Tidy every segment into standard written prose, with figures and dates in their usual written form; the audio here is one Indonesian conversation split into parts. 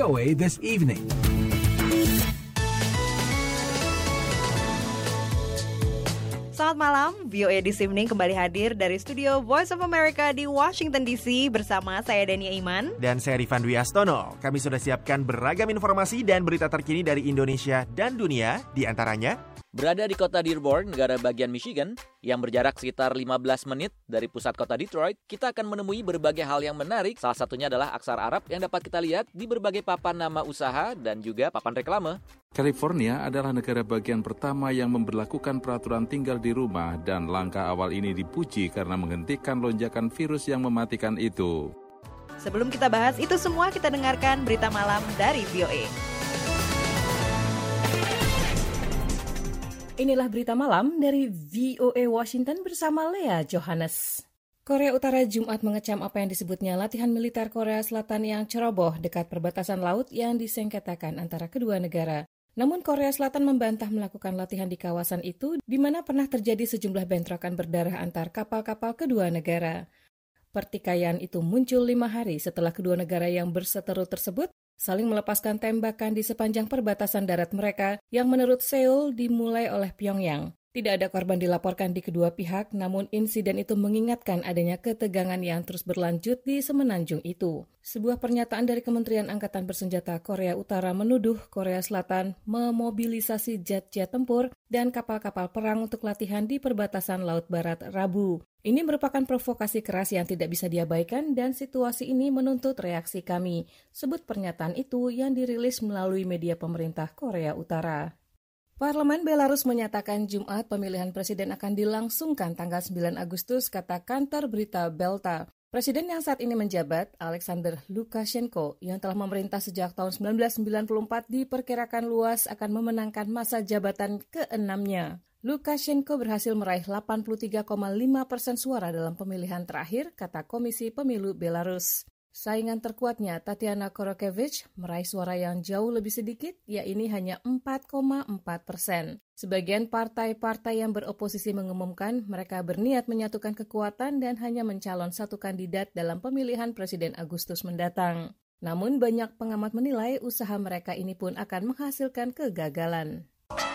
VOA This Evening. Selamat malam, VOA This Evening kembali hadir dari studio Voice of America di Washington DC bersama saya Dania Iman. Dan saya Rifan Dwi Astono. Kami sudah siapkan beragam informasi dan berita terkini dari Indonesia dan dunia, di antaranya berada di kota Dearborn, negara bagian Michigan, yang berjarak sekitar 15 menit dari pusat kota Detroit, kita akan menemui berbagai hal yang menarik. Salah satunya adalah aksara Arab yang dapat kita lihat di berbagai papan nama usaha dan juga papan reklame. California adalah negara bagian pertama yang memberlakukan peraturan tinggal di rumah dan langkah awal ini dipuji karena menghentikan lonjakan virus yang mematikan itu. Sebelum kita bahas itu semua, kita dengarkan berita malam dari VOA. Inilah berita malam dari VOA Washington bersama Lea Johannes. Korea Utara Jumat mengecam apa yang disebutnya latihan militer Korea Selatan yang ceroboh dekat perbatasan laut yang disengketakan antara kedua negara. Namun Korea Selatan membantah melakukan latihan di kawasan itu, di mana pernah terjadi sejumlah bentrokan berdarah antar kapal-kapal kedua negara. Pertikaian itu muncul 5 hari setelah kedua negara yang berseteru tersebut saling melepaskan tembakan di sepanjang perbatasan darat mereka yang menurut Seoul dimulai oleh Pyongyang. Tidak ada korban dilaporkan di kedua pihak, namun insiden itu mengingatkan adanya ketegangan yang terus berlanjut di semenanjung itu. Sebuah pernyataan dari Kementerian Angkatan Bersenjata Korea Utara menuduh Korea Selatan memobilisasi jet-jet tempur dan kapal-kapal perang untuk latihan di perbatasan Laut Barat Rabu. Ini merupakan provokasi keras yang tidak bisa diabaikan dan situasi ini menuntut reaksi kami, sebut pernyataan itu yang dirilis melalui media pemerintah Korea Utara. Parlemen Belarus menyatakan Jumat pemilihan presiden akan dilangsungkan tanggal 9 Agustus, kata kantor berita Belta. Presiden yang saat ini menjabat, Alexander Lukashenko, yang telah memerintah sejak tahun 1994 diperkirakan luas akan memenangkan masa jabatan ke-6-nya. Lukashenko berhasil meraih 83,5% suara dalam pemilihan terakhir, kata Komisi Pemilu Belarus. Saingan terkuatnya, Tatiana Korokevich, meraih suara yang jauh lebih sedikit, yakni hanya 4,4%. Sebagian partai-partai yang beroposisi mengumumkan mereka berniat menyatukan kekuatan dan hanya mencalon satu kandidat dalam pemilihan presiden Agustus mendatang. Namun banyak pengamat menilai usaha mereka ini pun akan menghasilkan kegagalan.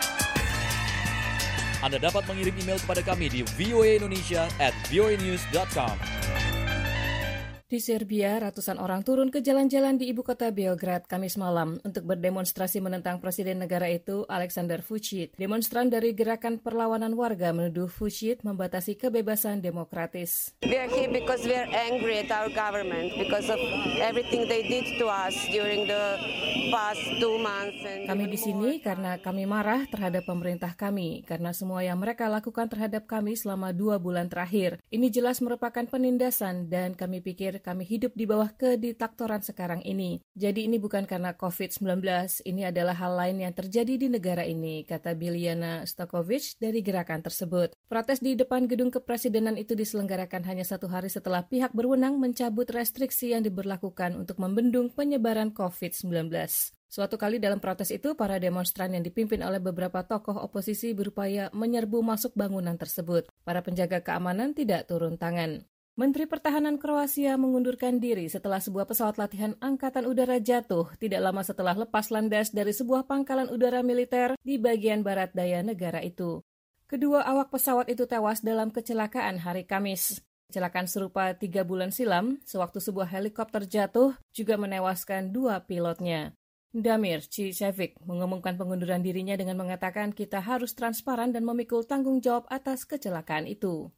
Anda dapat mengirim email kepada kami di voaindonesia@voanews.com. Di Serbia, ratusan orang turun ke jalan-jalan di ibu kota Beograd Kamis malam untuk berdemonstrasi menentang presiden negara itu, Aleksandar Vučić. Demonstran dari Gerakan Perlawanan Warga menuduh Vučić membatasi kebebasan demokratis. We are here because we are angry at our government because of everything they did to us during the past 2 months. Kami di sini karena kami marah terhadap pemerintah kami, karena semua yang mereka lakukan terhadap kami selama 2 bulan terakhir. Ini jelas merupakan penindasan dan kami pikir kami hidup di bawah kediktatoran sekarang ini. Jadi ini bukan karena COVID-19, ini adalah hal lain yang terjadi di negara ini, kata Biljana Stokovic dari gerakan tersebut. Protes di depan gedung kepresidenan itu diselenggarakan hanya 1 hari setelah pihak berwenang mencabut restriksi yang diberlakukan untuk membendung penyebaran COVID-19. Suatu kali dalam protes itu, para demonstran yang dipimpin oleh beberapa tokoh oposisi berupaya menyerbu masuk bangunan tersebut. Para penjaga keamanan tidak turun tangan. Menteri Pertahanan Kroasia mengundurkan diri setelah sebuah pesawat latihan angkatan udara jatuh tidak lama setelah lepas landas dari sebuah pangkalan udara militer di bagian barat daya negara itu. Kedua awak pesawat itu tewas dalam kecelakaan hari Kamis. Kecelakaan serupa 3 bulan silam, sewaktu sebuah helikopter jatuh, juga menewaskan 2 pilotnya. Damir Cicevic mengumumkan pengunduran dirinya dengan mengatakan kita harus transparan dan memikul tanggung jawab atas kecelakaan itu.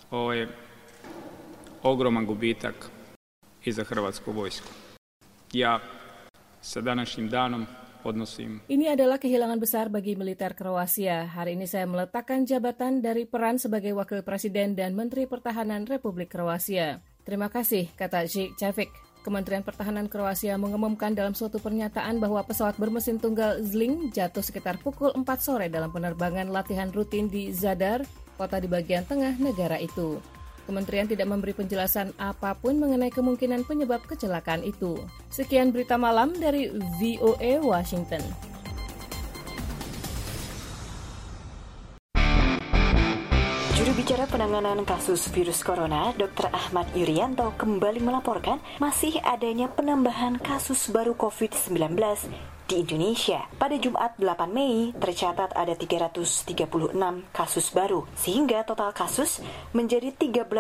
Ogroman gubitak i za Hrvatsku vojsku. Ja sa današnjim danom odnosim. Ini adalah kehilangan besar bagi militer Kroasia. Hari ini saya meletakkan jabatan dari peran sebagai Wakil Presiden dan Menteri Pertahanan Republik Kroasia. Terima kasih, kata Cicevic. Kementerian Pertahanan Kroasia mengumumkan dalam suatu pernyataan bahwa pesawat bermesin tunggal Zlin jatuh sekitar pukul 4 sore dalam penerbangan latihan rutin di Zadar, kota di bagian tengah negara itu. Kementerian tidak memberi penjelasan apapun mengenai kemungkinan penyebab kecelakaan itu. Sekian berita malam dari VOA Washington. Juru bicara Saudara, penanganan kasus virus corona, Dr. Ahmad Yuryanto kembali melaporkan masih adanya penambahan kasus baru COVID-19 di Indonesia. Pada Jumat 8 Mei, tercatat ada 336 kasus baru, sehingga total kasus menjadi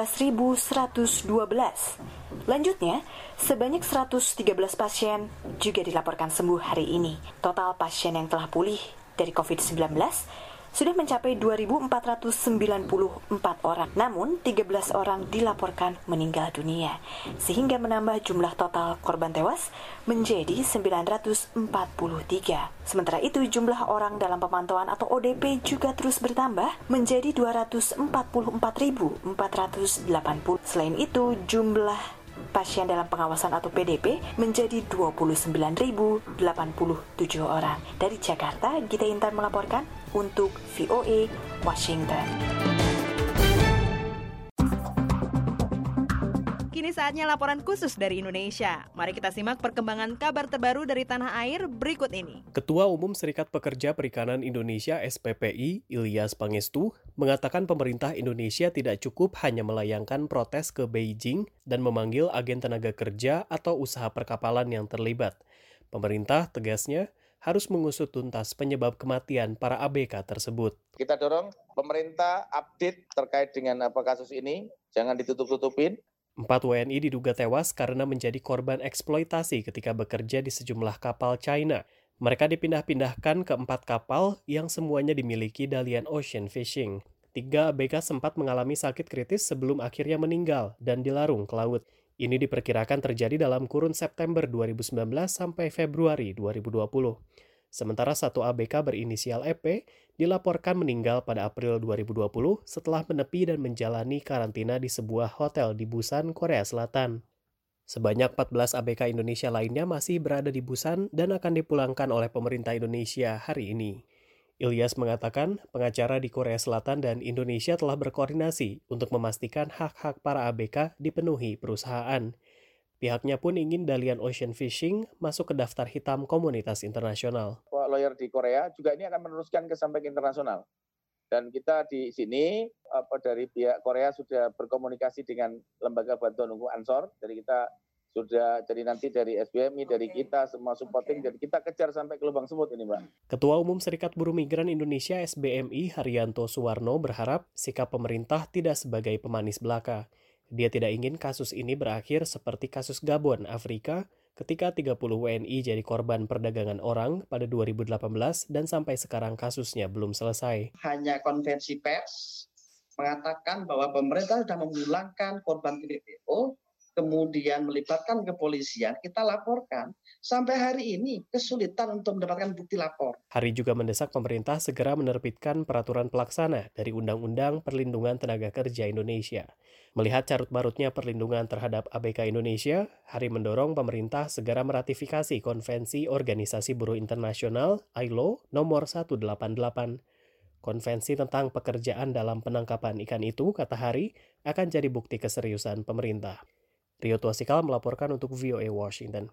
13.112. Lanjutnya, sebanyak 113 pasien juga dilaporkan sembuh hari ini. Total pasien yang telah pulih dari COVID-19 sudah mencapai 2.494 orang. Namun, 13 orang dilaporkan meninggal dunia, sehingga menambah jumlah total korban tewas menjadi 943. Sementara itu, jumlah orang dalam pemantauan atau ODP juga terus bertambah menjadi 244.480. Selain itu, jumlah pasien dalam pengawasan atau PDP menjadi 29.087 orang. Dari Jakarta, Gita Intan melaporkan untuk VOA Washington. Kini saatnya laporan khusus dari Indonesia. Mari kita simak perkembangan kabar terbaru dari tanah air berikut ini. Ketua Umum Serikat Pekerja Perikanan Indonesia SPPI, Ilyas Pangestu, mengatakan pemerintah Indonesia tidak cukup hanya melayangkan protes ke Beijing dan memanggil agen tenaga kerja atau usaha perkapalan yang terlibat. Pemerintah, tegasnya, harus mengusut tuntas penyebab kematian para ABK tersebut. Kita dorong pemerintah update terkait dengan kasus ini, jangan ditutup-tutupin. 4 WNI diduga tewas karena menjadi korban eksploitasi ketika bekerja di sejumlah kapal China. Mereka dipindah-pindahkan ke 4 kapal yang semuanya dimiliki Dalian Ocean Fishing. 3 ABK sempat mengalami sakit kritis sebelum akhirnya meninggal dan dilarung ke laut. Ini diperkirakan terjadi dalam kurun September 2019 sampai Februari 2020. Sementara 1 ABK berinisial EP dilaporkan meninggal pada April 2020 setelah menepi dan menjalani karantina di sebuah hotel di Busan, Korea Selatan. Sebanyak 14 ABK Indonesia lainnya masih berada di Busan dan akan dipulangkan oleh pemerintah Indonesia hari ini. Ilyas mengatakan pengacara di Korea Selatan dan Indonesia telah berkoordinasi untuk memastikan hak-hak para ABK dipenuhi perusahaan. Pihaknya pun ingin Dalian Ocean Fishing masuk ke daftar hitam komunitas internasional. Lawyer di Korea juga ini akan meneruskan ke sampai ke internasional. Dan kita di sini dari pihak Korea sudah berkomunikasi dengan lembaga bantuan hukum Ansor. Dari kita sudah, jadi nanti dari SBMI, dari kita semua supporting, jadi kita kejar sampai ke lubang semut ini, Mbak. Ketua Umum Serikat Buruh Migran Indonesia SBMI Haryanto Suwarno berharap sikap pemerintah tidak sebagai pemanis belaka. Dia tidak ingin kasus ini berakhir seperti kasus Gabon, Afrika, ketika 30 WNI jadi korban perdagangan orang pada 2018 dan sampai sekarang kasusnya belum selesai. Hanya konvensi pers mengatakan bahwa pemerintah sudah memulangkan korban TPPO, kemudian melibatkan kepolisian, kita laporkan. Sampai hari ini kesulitan untuk mendapatkan bukti lapor. Hari juga mendesak pemerintah segera menerbitkan peraturan pelaksana dari Undang-Undang Perlindungan Tenaga Kerja Indonesia. Melihat carut-marutnya perlindungan terhadap ABK Indonesia, Hari mendorong pemerintah segera meratifikasi Konvensi Organisasi Buruh Internasional ILO nomor 188. Konvensi tentang pekerjaan dalam penangkapan ikan itu, kata Hari, akan jadi bukti keseriusan pemerintah. Rio Tuasikal melaporkan untuk VOA Washington.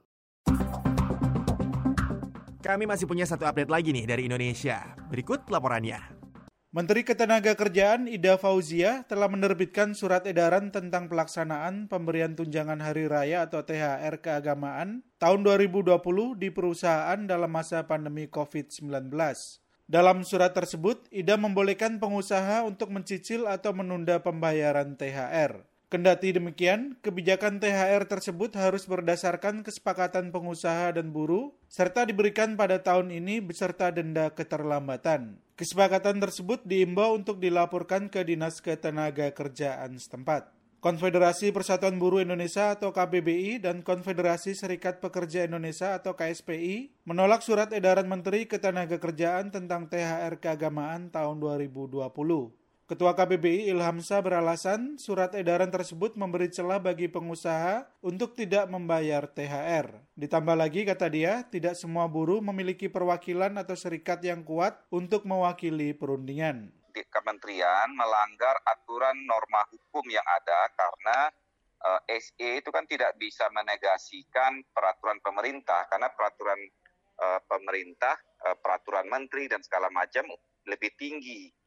Kami masih punya satu update lagi nih dari Indonesia. Berikut laporannya. Menteri Ketenagakerjaan Ida Fauzia telah menerbitkan surat edaran tentang pelaksanaan pemberian tunjangan hari raya atau THR keagamaan tahun 2020 di perusahaan dalam masa pandemi COVID-19. Dalam surat tersebut, Ida membolehkan pengusaha untuk mencicil atau menunda pembayaran THR. Kendati demikian, kebijakan THR tersebut harus berdasarkan kesepakatan pengusaha dan buruh, serta diberikan pada tahun ini beserta denda keterlambatan. Kesepakatan tersebut diimbau untuk dilaporkan ke Dinas Ketenagakerjaan setempat. Konfederasi Persatuan Buruh Indonesia atau KPBI dan Konfederasi Serikat Pekerja Indonesia atau KSPI menolak surat edaran Menteri Ketenagakerjaan tentang THR keagamaan tahun 2020. Ketua KPBI Ilham Shah beralasan surat edaran tersebut memberi celah bagi pengusaha untuk tidak membayar THR. Ditambah lagi, kata dia, tidak semua buruh memiliki perwakilan atau serikat yang kuat untuk mewakili perundingan. Kementerian melanggar aturan norma hukum yang ada karena SE itu kan tidak bisa menegasikan peraturan pemerintah karena peraturan pemerintah, peraturan menteri dan segala macam lebih tinggi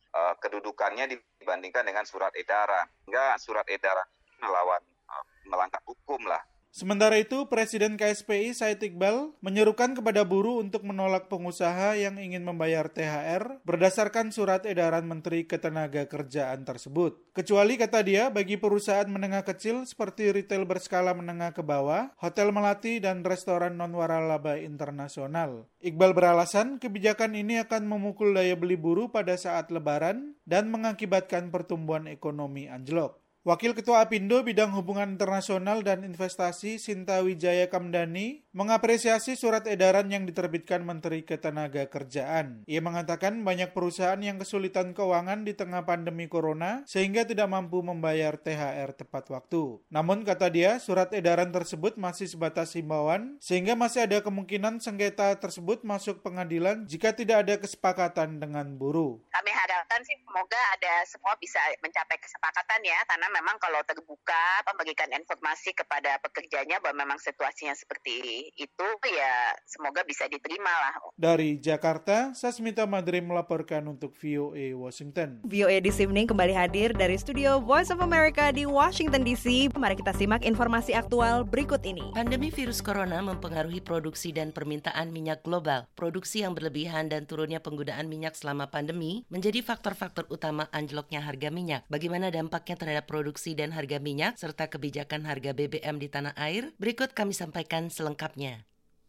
kedudukannya dibandingkan dengan surat edaran. Hingga surat edaran melawan melanggar hukum lah. Sementara itu, Presiden KSPI Said Iqbal menyerukan kepada buruh untuk menolak pengusaha yang ingin membayar THR berdasarkan surat edaran Menteri Ketenagakerjaan tersebut. Kecuali, kata dia, bagi perusahaan menengah kecil seperti retail berskala menengah ke bawah, hotel melati, dan restoran non-waralaba internasional. Iqbal beralasan kebijakan ini akan memukul daya beli buruh pada saat Lebaran dan mengakibatkan pertumbuhan ekonomi anjlok. Wakil Ketua Apindo Bidang Hubungan Internasional dan Investasi Sinta Wijaya Kamdani mengapresiasi surat edaran yang diterbitkan Menteri Ketenagakerjaan. Ia mengatakan banyak perusahaan yang kesulitan keuangan di tengah pandemi corona sehingga tidak mampu membayar THR tepat waktu. Namun, kata dia, surat edaran tersebut masih sebatas himbauan sehingga masih ada kemungkinan sengketa tersebut masuk pengadilan jika tidak ada kesepakatan dengan buruh. Kami harapkan sih semoga semua bisa mencapai kesepakatan ya, karena memang kalau terbuka membagikan informasi kepada pekerjanya bahwa memang situasinya seperti itu ya semoga bisa diterima lah. Dari Jakarta, Sasmita Madri melaporkan untuk VOA Washington. VOA This Evening kembali hadir dari studio Voice of America di Washington DC. Mari kita simak informasi aktual berikut ini. Pandemi virus corona mempengaruhi produksi dan permintaan minyak global. Produksi yang berlebihan dan turunnya penggunaan minyak selama pandemi menjadi faktor-faktor utama anjloknya harga minyak. Bagaimana dampaknya terhadap produksi dan harga minyak serta kebijakan harga BBM di tanah air? Berikut kami sampaikan selengkapnya.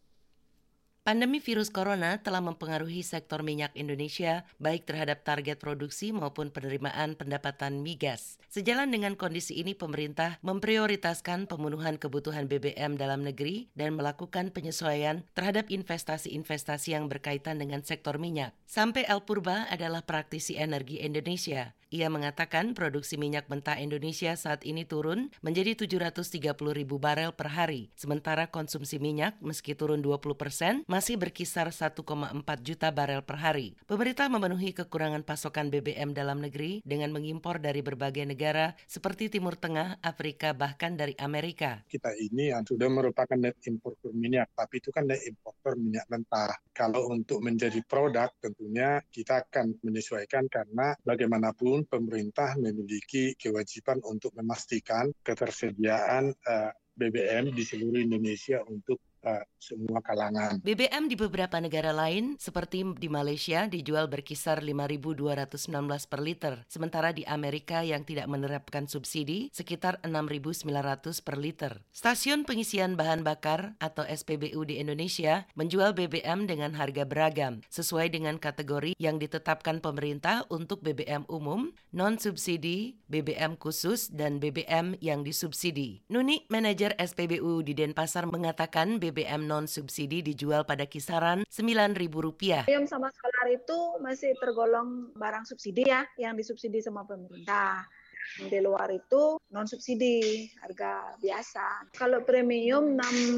Pandemi virus corona telah mempengaruhi sektor minyak Indonesia, baik terhadap target produksi maupun penerimaan pendapatan migas. Sejalan dengan kondisi ini, pemerintah memprioritaskan pemenuhan kebutuhan BBM dalam negeri dan melakukan penyesuaian terhadap investasi-investasi yang berkaitan dengan sektor minyak. Sampai El Purba adalah praktisi energi Indonesia. Ia mengatakan produksi minyak mentah Indonesia saat ini turun menjadi 730.000 barel per hari, sementara konsumsi minyak meski turun 20% masih berkisar 1,4 juta barel per hari. Pemerintah memenuhi kekurangan pasokan BBM dalam negeri dengan mengimpor dari berbagai negara seperti Timur Tengah, Afrika, bahkan dari Amerika. Kita ini sudah merupakan net importer minyak, tapi itu kan net importer minyak mentah. Kalau untuk menjadi produk tentunya kita akan menyesuaikan karena bagaimanapun pemerintah memiliki kewajiban untuk memastikan ketersediaan BBM di seluruh Indonesia untuk semua kalangan. BBM di beberapa negara lain seperti di Malaysia dijual berkisar 5.219 per liter, sementara di Amerika yang tidak menerapkan subsidi sekitar 6.900 per liter. Stasiun pengisian bahan bakar atau SPBU di Indonesia menjual BBM dengan harga beragam sesuai dengan kategori yang ditetapkan pemerintah untuk BBM umum, non-subsidi, BBM khusus, dan BBM yang disubsidi. Nuni, manajer SPBU di Denpasar, mengatakan BBM non-subsidi dijual pada kisaran Rp9.000. BBM sama solar itu masih tergolong barang subsidi ya, yang disubsidi sama pemerintah. Di luar itu non-subsidi, harga biasa. Kalau premium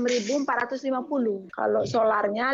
6.450, kalau solarnya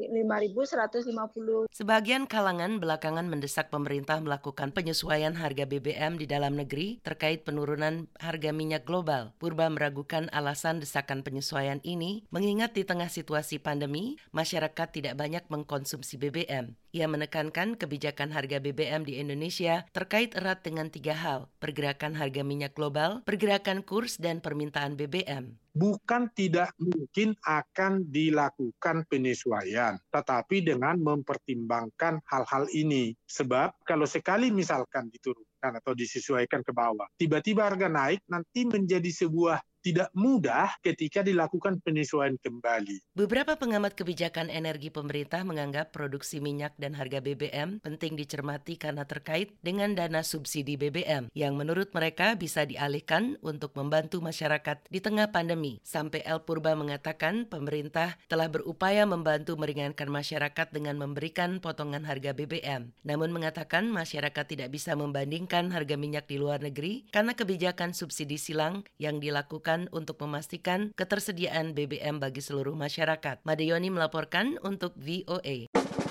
5.150. Sebagian kalangan belakangan mendesak pemerintah melakukan penyesuaian harga BBM di dalam negeri terkait penurunan harga minyak global. Purba meragukan alasan desakan penyesuaian ini, mengingat di tengah situasi pandemi, masyarakat tidak banyak mengkonsumsi BBM. Ia menekankan kebijakan harga BBM di Indonesia terkait erat dengan 3 hal: pergerakan harga minyak global, pergerakan kurs, dan permintaan BBM. Bukan tidak mungkin akan dilakukan penyesuaian, tetapi dengan mempertimbangkan hal-hal ini. Sebab kalau sekali misalkan diturunkan atau disesuaikan ke bawah, tiba-tiba harga naik, nanti menjadi sebuah tidak mudah ketika dilakukan penyesuaian kembali. Beberapa pengamat kebijakan energi pemerintah menganggap produksi minyak dan harga BBM penting dicermati karena terkait dengan dana subsidi BBM yang menurut mereka bisa dialihkan untuk membantu masyarakat di tengah pandemi. Sampai El Purba mengatakan pemerintah telah berupaya membantu meringankan masyarakat dengan memberikan potongan harga BBM. Namun mengatakan masyarakat tidak bisa membandingkan harga minyak di luar negeri karena kebijakan subsidi silang yang dilakukan untuk memastikan ketersediaan BBM bagi seluruh masyarakat. Madeyoni melaporkan untuk VOA.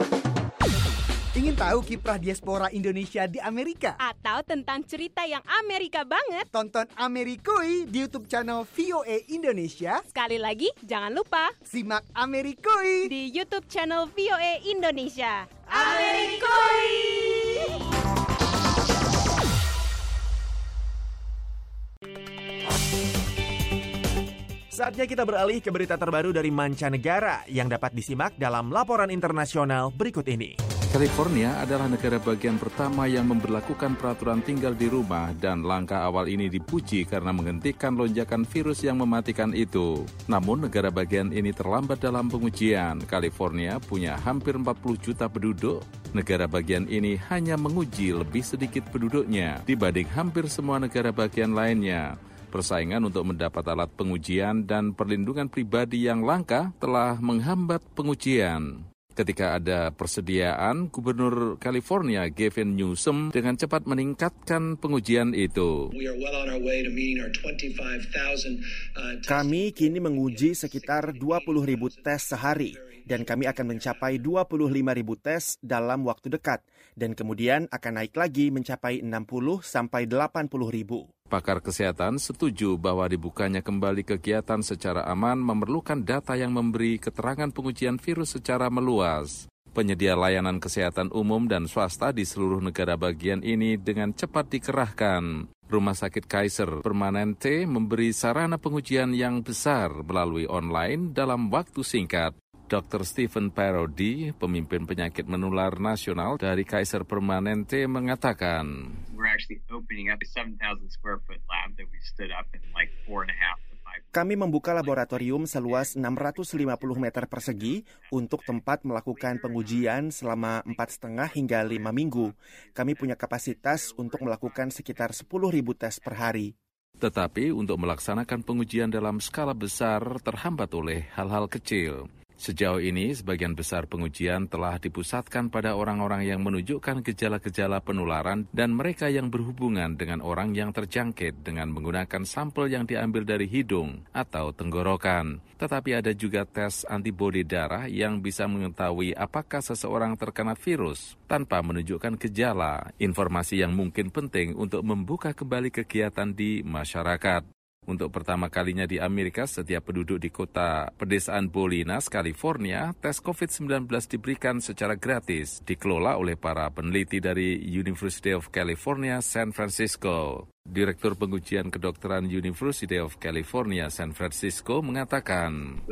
Ingin tahu kiprah diaspora Indonesia di Amerika? Atau tentang cerita yang Amerika banget? Tonton Amerikui di YouTube channel VOA Indonesia. Sekali lagi, jangan lupa simak Amerikui di YouTube channel VOA Indonesia. Amerikui! Saatnya kita beralih ke berita terbaru dari mancanegara yang dapat disimak dalam laporan internasional berikut ini. California adalah negara bagian pertama yang memberlakukan peraturan tinggal di rumah dan langkah awal ini dipuji karena menghentikan lonjakan virus yang mematikan itu. Namun negara bagian ini terlambat dalam pengujian. California punya hampir 40 juta penduduk. Negara bagian ini hanya menguji lebih sedikit penduduknya dibanding hampir semua negara bagian lainnya. Persaingan untuk mendapat alat pengujian dan perlindungan pribadi yang langka telah menghambat pengujian. Ketika ada persediaan, Gubernur California Gavin Newsom dengan cepat meningkatkan pengujian itu. Kami kini menguji sekitar 20.000 tes sehari, dan kami akan mencapai 25.000 tes dalam waktu dekat, dan kemudian akan naik lagi mencapai 60 sampai 80.000. Pakar kesehatan setuju bahwa dibukanya kembali kegiatan secara aman memerlukan data yang memberi keterangan pengujian virus secara meluas. Penyedia layanan kesehatan umum dan swasta di seluruh negara bagian ini dengan cepat dikerahkan. Rumah sakit Kaiser Permanente memberi sarana pengujian yang besar melalui online dalam waktu singkat. Dr. Stephen Parodi, pemimpin penyakit menular nasional dari Kaiser Permanente, mengatakan, kami membuka laboratorium seluas 650 meter persegi untuk tempat melakukan pengujian selama 4,5 hingga 5 minggu. Kami punya kapasitas untuk melakukan sekitar 10.000 tes per hari. Tetapi untuk melaksanakan pengujian dalam skala besar terhambat oleh hal-hal kecil. Sejauh ini, sebagian besar pengujian telah dipusatkan pada orang-orang yang menunjukkan gejala-gejala penularan dan mereka yang berhubungan dengan orang yang terjangkit dengan menggunakan sampel yang diambil dari hidung atau tenggorokan. Tetapi ada juga tes antibodi darah yang bisa mengetahui apakah seseorang terkena virus tanpa menunjukkan gejala, informasi yang mungkin penting untuk membuka kembali kegiatan di masyarakat. Untuk pertama kalinya di Amerika, setiap penduduk di kota pedesaan Bolinas, California, tes COVID-19 diberikan secara gratis, dikelola oleh para peneliti dari University of California, San Francisco. Direktur pengujian kedokteran University of California, San Francisco mengatakan,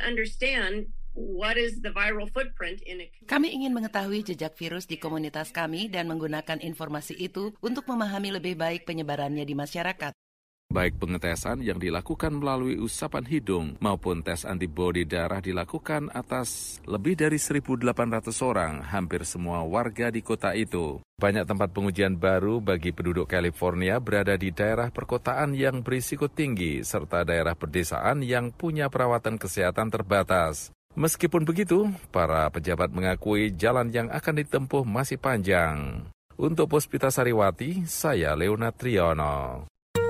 kami ingin mengetahui jejak virus di komunitas kami dan menggunakan informasi itu untuk memahami lebih baik penyebarannya di masyarakat. Baik pengetesan yang dilakukan melalui usapan hidung maupun tes antibodi darah dilakukan atas lebih dari 1.800 orang, hampir semua warga di kota itu. Banyak tempat pengujian baru bagi penduduk California berada di daerah perkotaan yang berisiko tinggi, serta daerah pedesaan yang punya perawatan kesehatan terbatas. Meskipun begitu, para pejabat mengakui jalan yang akan ditempuh masih panjang. Untuk Puspita Sariwati, saya Leonard Triono.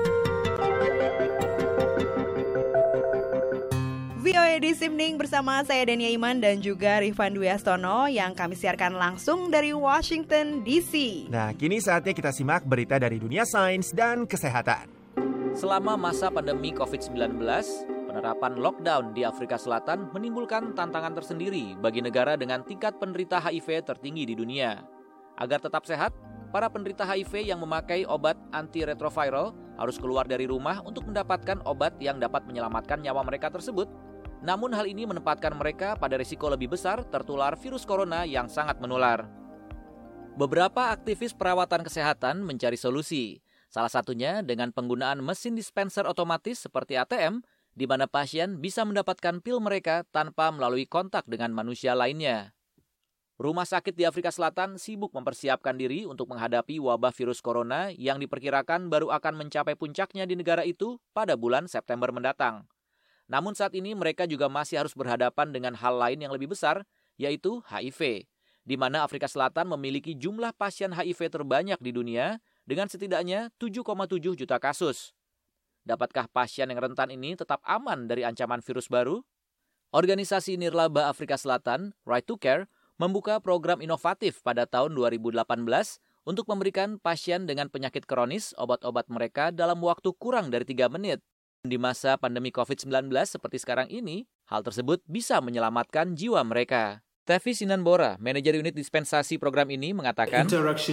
VOA This Evening bersama saya Dania Iman dan juga Rifan Dwi Astono yang kami siarkan langsung dari Washington DC. Nah, kini saatnya kita simak berita dari dunia sains dan kesehatan. Selama masa pandemi COVID-19, penerapan lockdown di Afrika Selatan menimbulkan tantangan tersendiri bagi negara dengan tingkat penderita HIV tertinggi di dunia. Agar tetap sehat, para penderita HIV yang memakai obat antiretroviral harus keluar dari rumah untuk mendapatkan obat yang dapat menyelamatkan nyawa mereka tersebut. Namun hal ini menempatkan mereka pada risiko lebih besar tertular virus corona yang sangat menular. Beberapa aktivis perawatan kesehatan mencari solusi. Salah satunya dengan penggunaan mesin dispenser otomatis seperti ATM, di mana pasien bisa mendapatkan pil mereka tanpa melalui kontak dengan manusia lainnya. Rumah sakit di Afrika Selatan sibuk mempersiapkan diri untuk menghadapi wabah virus corona yang diperkirakan baru akan mencapai puncaknya di negara itu pada bulan September mendatang. Namun saat ini mereka juga masih harus berhadapan dengan hal lain yang lebih besar, yaitu HIV, di mana Afrika Selatan memiliki jumlah pasien HIV terbanyak di dunia dengan setidaknya 7,7 juta kasus. Dapatkah pasien yang rentan ini tetap aman dari ancaman virus baru? Organisasi Nirlaba Afrika Selatan, Right to Care, membuka program inovatif pada tahun 2018 untuk memberikan pasien dengan penyakit kronis obat-obat mereka dalam waktu kurang dari 3 menit. Di masa pandemi COVID-19 seperti sekarang ini, hal tersebut bisa menyelamatkan jiwa mereka. Tevi Sinanbora, manajer unit dispensasi program ini, mengatakan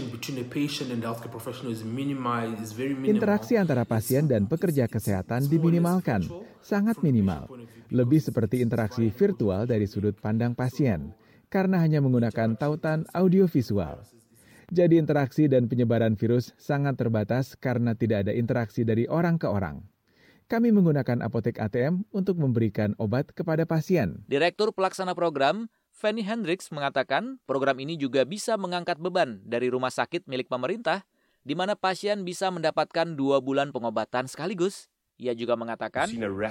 interaksi antara pasien dan pekerja kesehatan diminimalkan, sangat minimal. Lebih seperti interaksi virtual dari sudut pandang pasien, karena hanya menggunakan tautan audiovisual. Jadi interaksi dan penyebaran virus sangat terbatas karena tidak ada interaksi dari orang ke orang. Kami menggunakan apotek ATM untuk memberikan obat kepada pasien. Direktur Pelaksana Program, Fanny Hendricks, mengatakan program ini juga bisa mengangkat beban dari rumah sakit milik pemerintah, di mana pasien bisa mendapatkan 2 bulan pengobatan sekaligus. Ia juga mengatakan,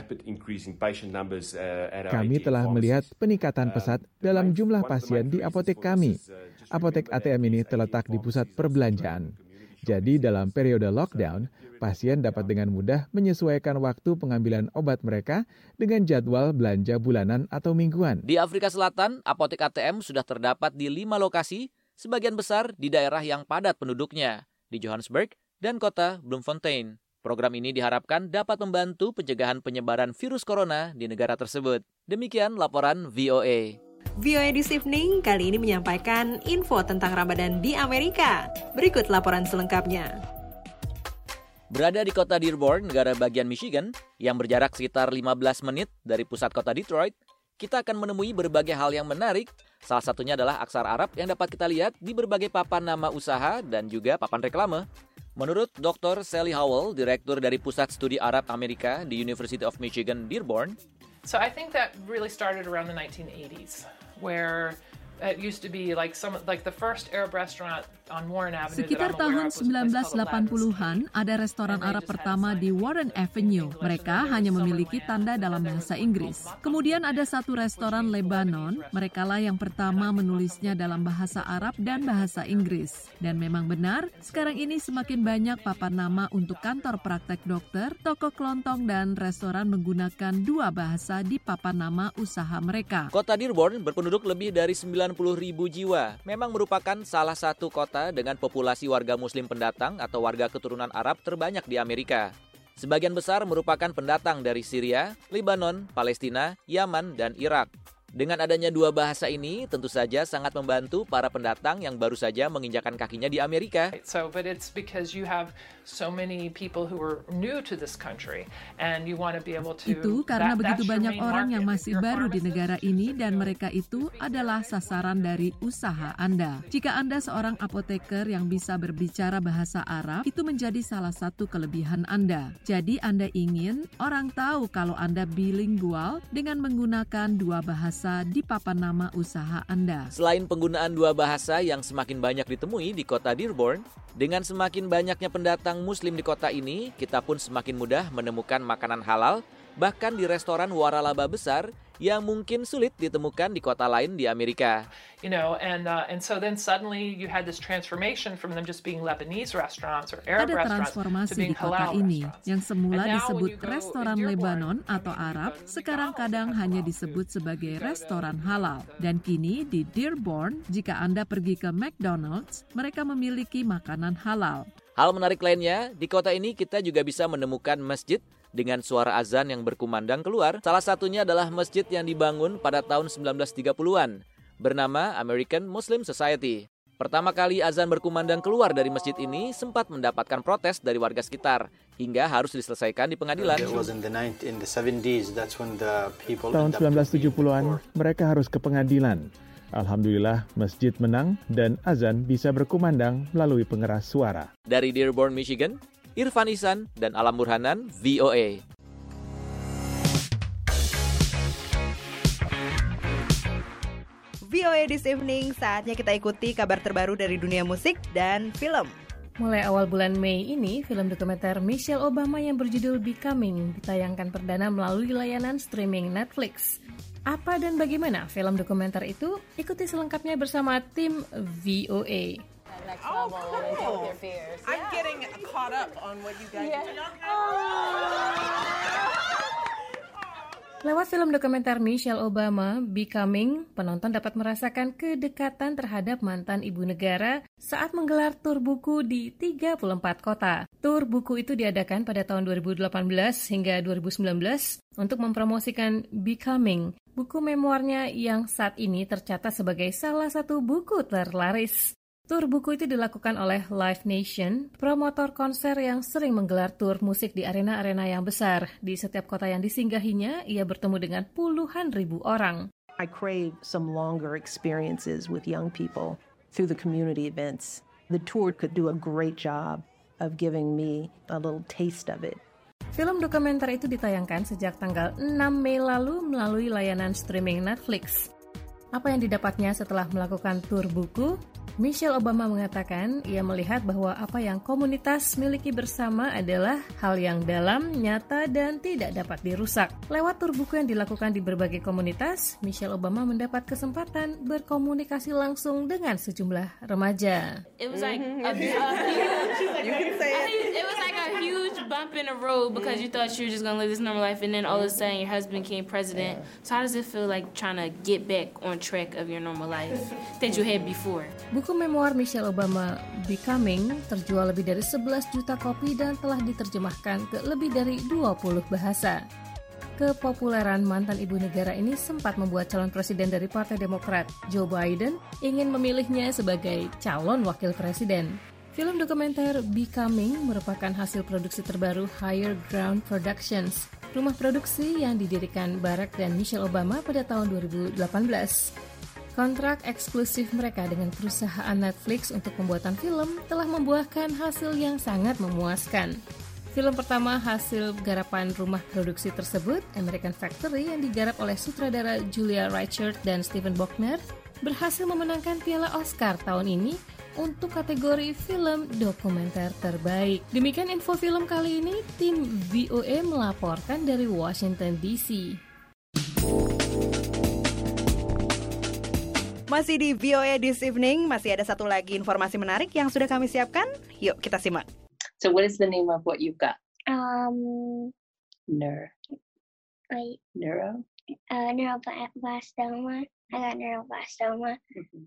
kami telah melihat peningkatan pesat dalam jumlah pasien di apotek kami. Apotek ATM ini terletak di pusat perbelanjaan. Jadi dalam periode lockdown, pasien dapat dengan mudah menyesuaikan waktu pengambilan obat mereka dengan jadwal belanja bulanan atau mingguan. Di Afrika Selatan, apotek ATM sudah terdapat di 5 lokasi, sebagian besar di daerah yang padat penduduknya, di Johannesburg dan kota Bloemfontein. Program ini diharapkan dapat membantu pencegahan penyebaran virus corona di negara tersebut. Demikian laporan VOA. VOA This Evening kali ini menyampaikan info tentang Ramadan di Amerika. Berikut laporan selengkapnya. Berada di kota Dearborn, negara bagian Michigan, yang berjarak sekitar 15 menit dari pusat kota Detroit, kita akan menemui berbagai hal yang menarik. Salah satunya adalah aksara Arab yang dapat kita lihat di berbagai papan nama usaha dan juga papan reklame. Menurut Dr. Sally Howell, direktur dari Pusat Studi Arab Amerika di University of Michigan, Dearborn, So I think that really started around the 1980s, where it used to be like the first Arab restaurant on Warren Avenue. Sekitar tahun 1980-an ada restoran Arab pertama di Warren Avenue. Mereka hanya memiliki tanda dalam bahasa Inggris. Kemudian ada satu restoran Lebanon. Merekalah yang pertama menulisnya dalam bahasa Arab dan bahasa Inggris. Dan memang benar, sekarang ini semakin banyak papan nama untuk kantor praktek dokter, toko kelontong, dan restoran menggunakan 2 bahasa di papan nama usaha mereka. Kota Dearborn berpenduduk lebih dari 90.000 jiwa. Memang merupakan salah satu kota dengan populasi warga muslim pendatang atau warga keturunan Arab terbanyak di Amerika. Sebagian besar merupakan pendatang dari Syria, Lebanon, Palestina, Yaman, dan Irak. Dengan adanya 2 bahasa ini, tentu saja sangat membantu para pendatang yang baru saja menginjakan kakinya di Amerika. But it's because you have so many people who are new to this country and you want to be able to. Itu karena begitu banyak orang yang masih baru di negara ini dan mereka itu adalah sasaran dari usaha Anda. Jika Anda seorang apoteker yang bisa berbicara bahasa Arab, itu menjadi salah satu kelebihan Anda. Jadi Anda ingin orang tahu kalau Anda bilingual dengan menggunakan 2 bahasa di papan nama usaha Anda. Selain penggunaan 2 bahasa yang semakin banyak ditemui di kota Dearborn, dengan semakin banyaknya pendatang muslim di kota ini, kita pun semakin mudah menemukan makanan halal, bahkan di restoran waralaba besar yang mungkin sulit ditemukan di kota lain di Amerika. And so then suddenly you had this transformation from them just being Lebanese restaurants or Arab restaurants to transformasi being di kota halal ini restaurants. yang semula And now disebut when you go restoran in Dearborn, Lebanon atau Arab, sekarang kadang hanya disebut sebagai restoran halal. Dan kini di Dearborn, jika Anda pergi ke McDonald's, mereka memiliki makanan halal. Hal menarik lainnya, di kota ini kita juga bisa menemukan masjid dengan suara azan yang berkumandang keluar. Salah satunya adalah masjid yang dibangun pada tahun 1930-an, bernama American Muslim Society. Pertama kali azan berkumandang keluar dari masjid ini sempat mendapatkan protes dari warga sekitar, hingga harus diselesaikan di pengadilan. Tahun 1970-an, mereka harus ke pengadilan. Alhamdulillah, masjid menang dan azan bisa berkumandang melalui pengeras suara. Dari Dearborn, Michigan, Irfan Ihsan dan Alam Burhanan, VOA. VOA This Evening, saatnya kita ikuti kabar terbaru dari dunia musik dan film. Mulai awal bulan Mei ini, film dokumenter Michelle Obama yang berjudul Becoming ditayangkan perdana melalui layanan streaming Netflix. Apa dan bagaimana film dokumenter itu? Ikuti selengkapnya bersama tim VOA. Oh, cool. I'm getting caught up on what you guys do. Lewat film dokumenter Michelle Obama, Becoming, penonton dapat merasakan kedekatan terhadap mantan ibu negara saat menggelar tur buku di 34 kota. Tur buku itu diadakan pada tahun 2018 hingga 2019 untuk mempromosikan Becoming, buku memoirnya yang saat ini tercatat sebagai salah satu buku terlaris. Tur buku itu dilakukan oleh Live Nation, promotor konser yang sering menggelar tur musik di arena-arena yang besar. Di setiap kota yang disinggahinya, ia bertemu dengan puluhan ribu orang. I crave some longer experiences with young people through the community events. The tour could do a great job of giving me a little taste of it. Film dokumenter itu ditayangkan sejak tanggal 6 Mei lalu melalui layanan streaming Netflix. Apa yang didapatnya setelah melakukan tur buku? Michelle Obama mengatakan ia melihat bahwa apa yang komunitas miliki bersama adalah hal yang dalam, nyata, dan tidak dapat dirusak. Lewat tur buku yang dilakukan di berbagai komunitas, Michelle Obama mendapat kesempatan berkomunikasi langsung dengan sejumlah remaja. It was like a huge bump in the road because you thought you were just going to live this normal life and then all of a sudden your husband became president. So how does it feel like trying to get back on track of your normal life that you had before? Buku memoir Michelle Obama, Becoming, terjual lebih dari 11 juta kopi dan telah diterjemahkan ke lebih dari 20 bahasa. Kepopuleran mantan ibu negara ini sempat membuat calon presiden dari Partai Demokrat, Joe Biden, ingin memilihnya sebagai calon wakil presiden. Film dokumenter Becoming merupakan hasil produksi terbaru Higher Ground Productions, rumah produksi yang didirikan Barack dan Michelle Obama pada tahun 2018. Kontrak eksklusif mereka dengan perusahaan Netflix untuk pembuatan film telah membuahkan hasil yang sangat memuaskan. Film pertama hasil garapan rumah produksi tersebut, American Factory, yang digarap oleh sutradara Julia Reichert dan Steven Bochner, berhasil memenangkan Piala Oscar tahun ini untuk kategori film dokumenter terbaik. Demikian info film kali ini, tim VOA melaporkan dari Washington DC. Masih di VOA This Evening, masih ada satu lagi informasi menarik yang sudah kami siapkan. Yuk kita simak. So what is the name of what you've got? Neuroblastoma. I got neuroblastoma.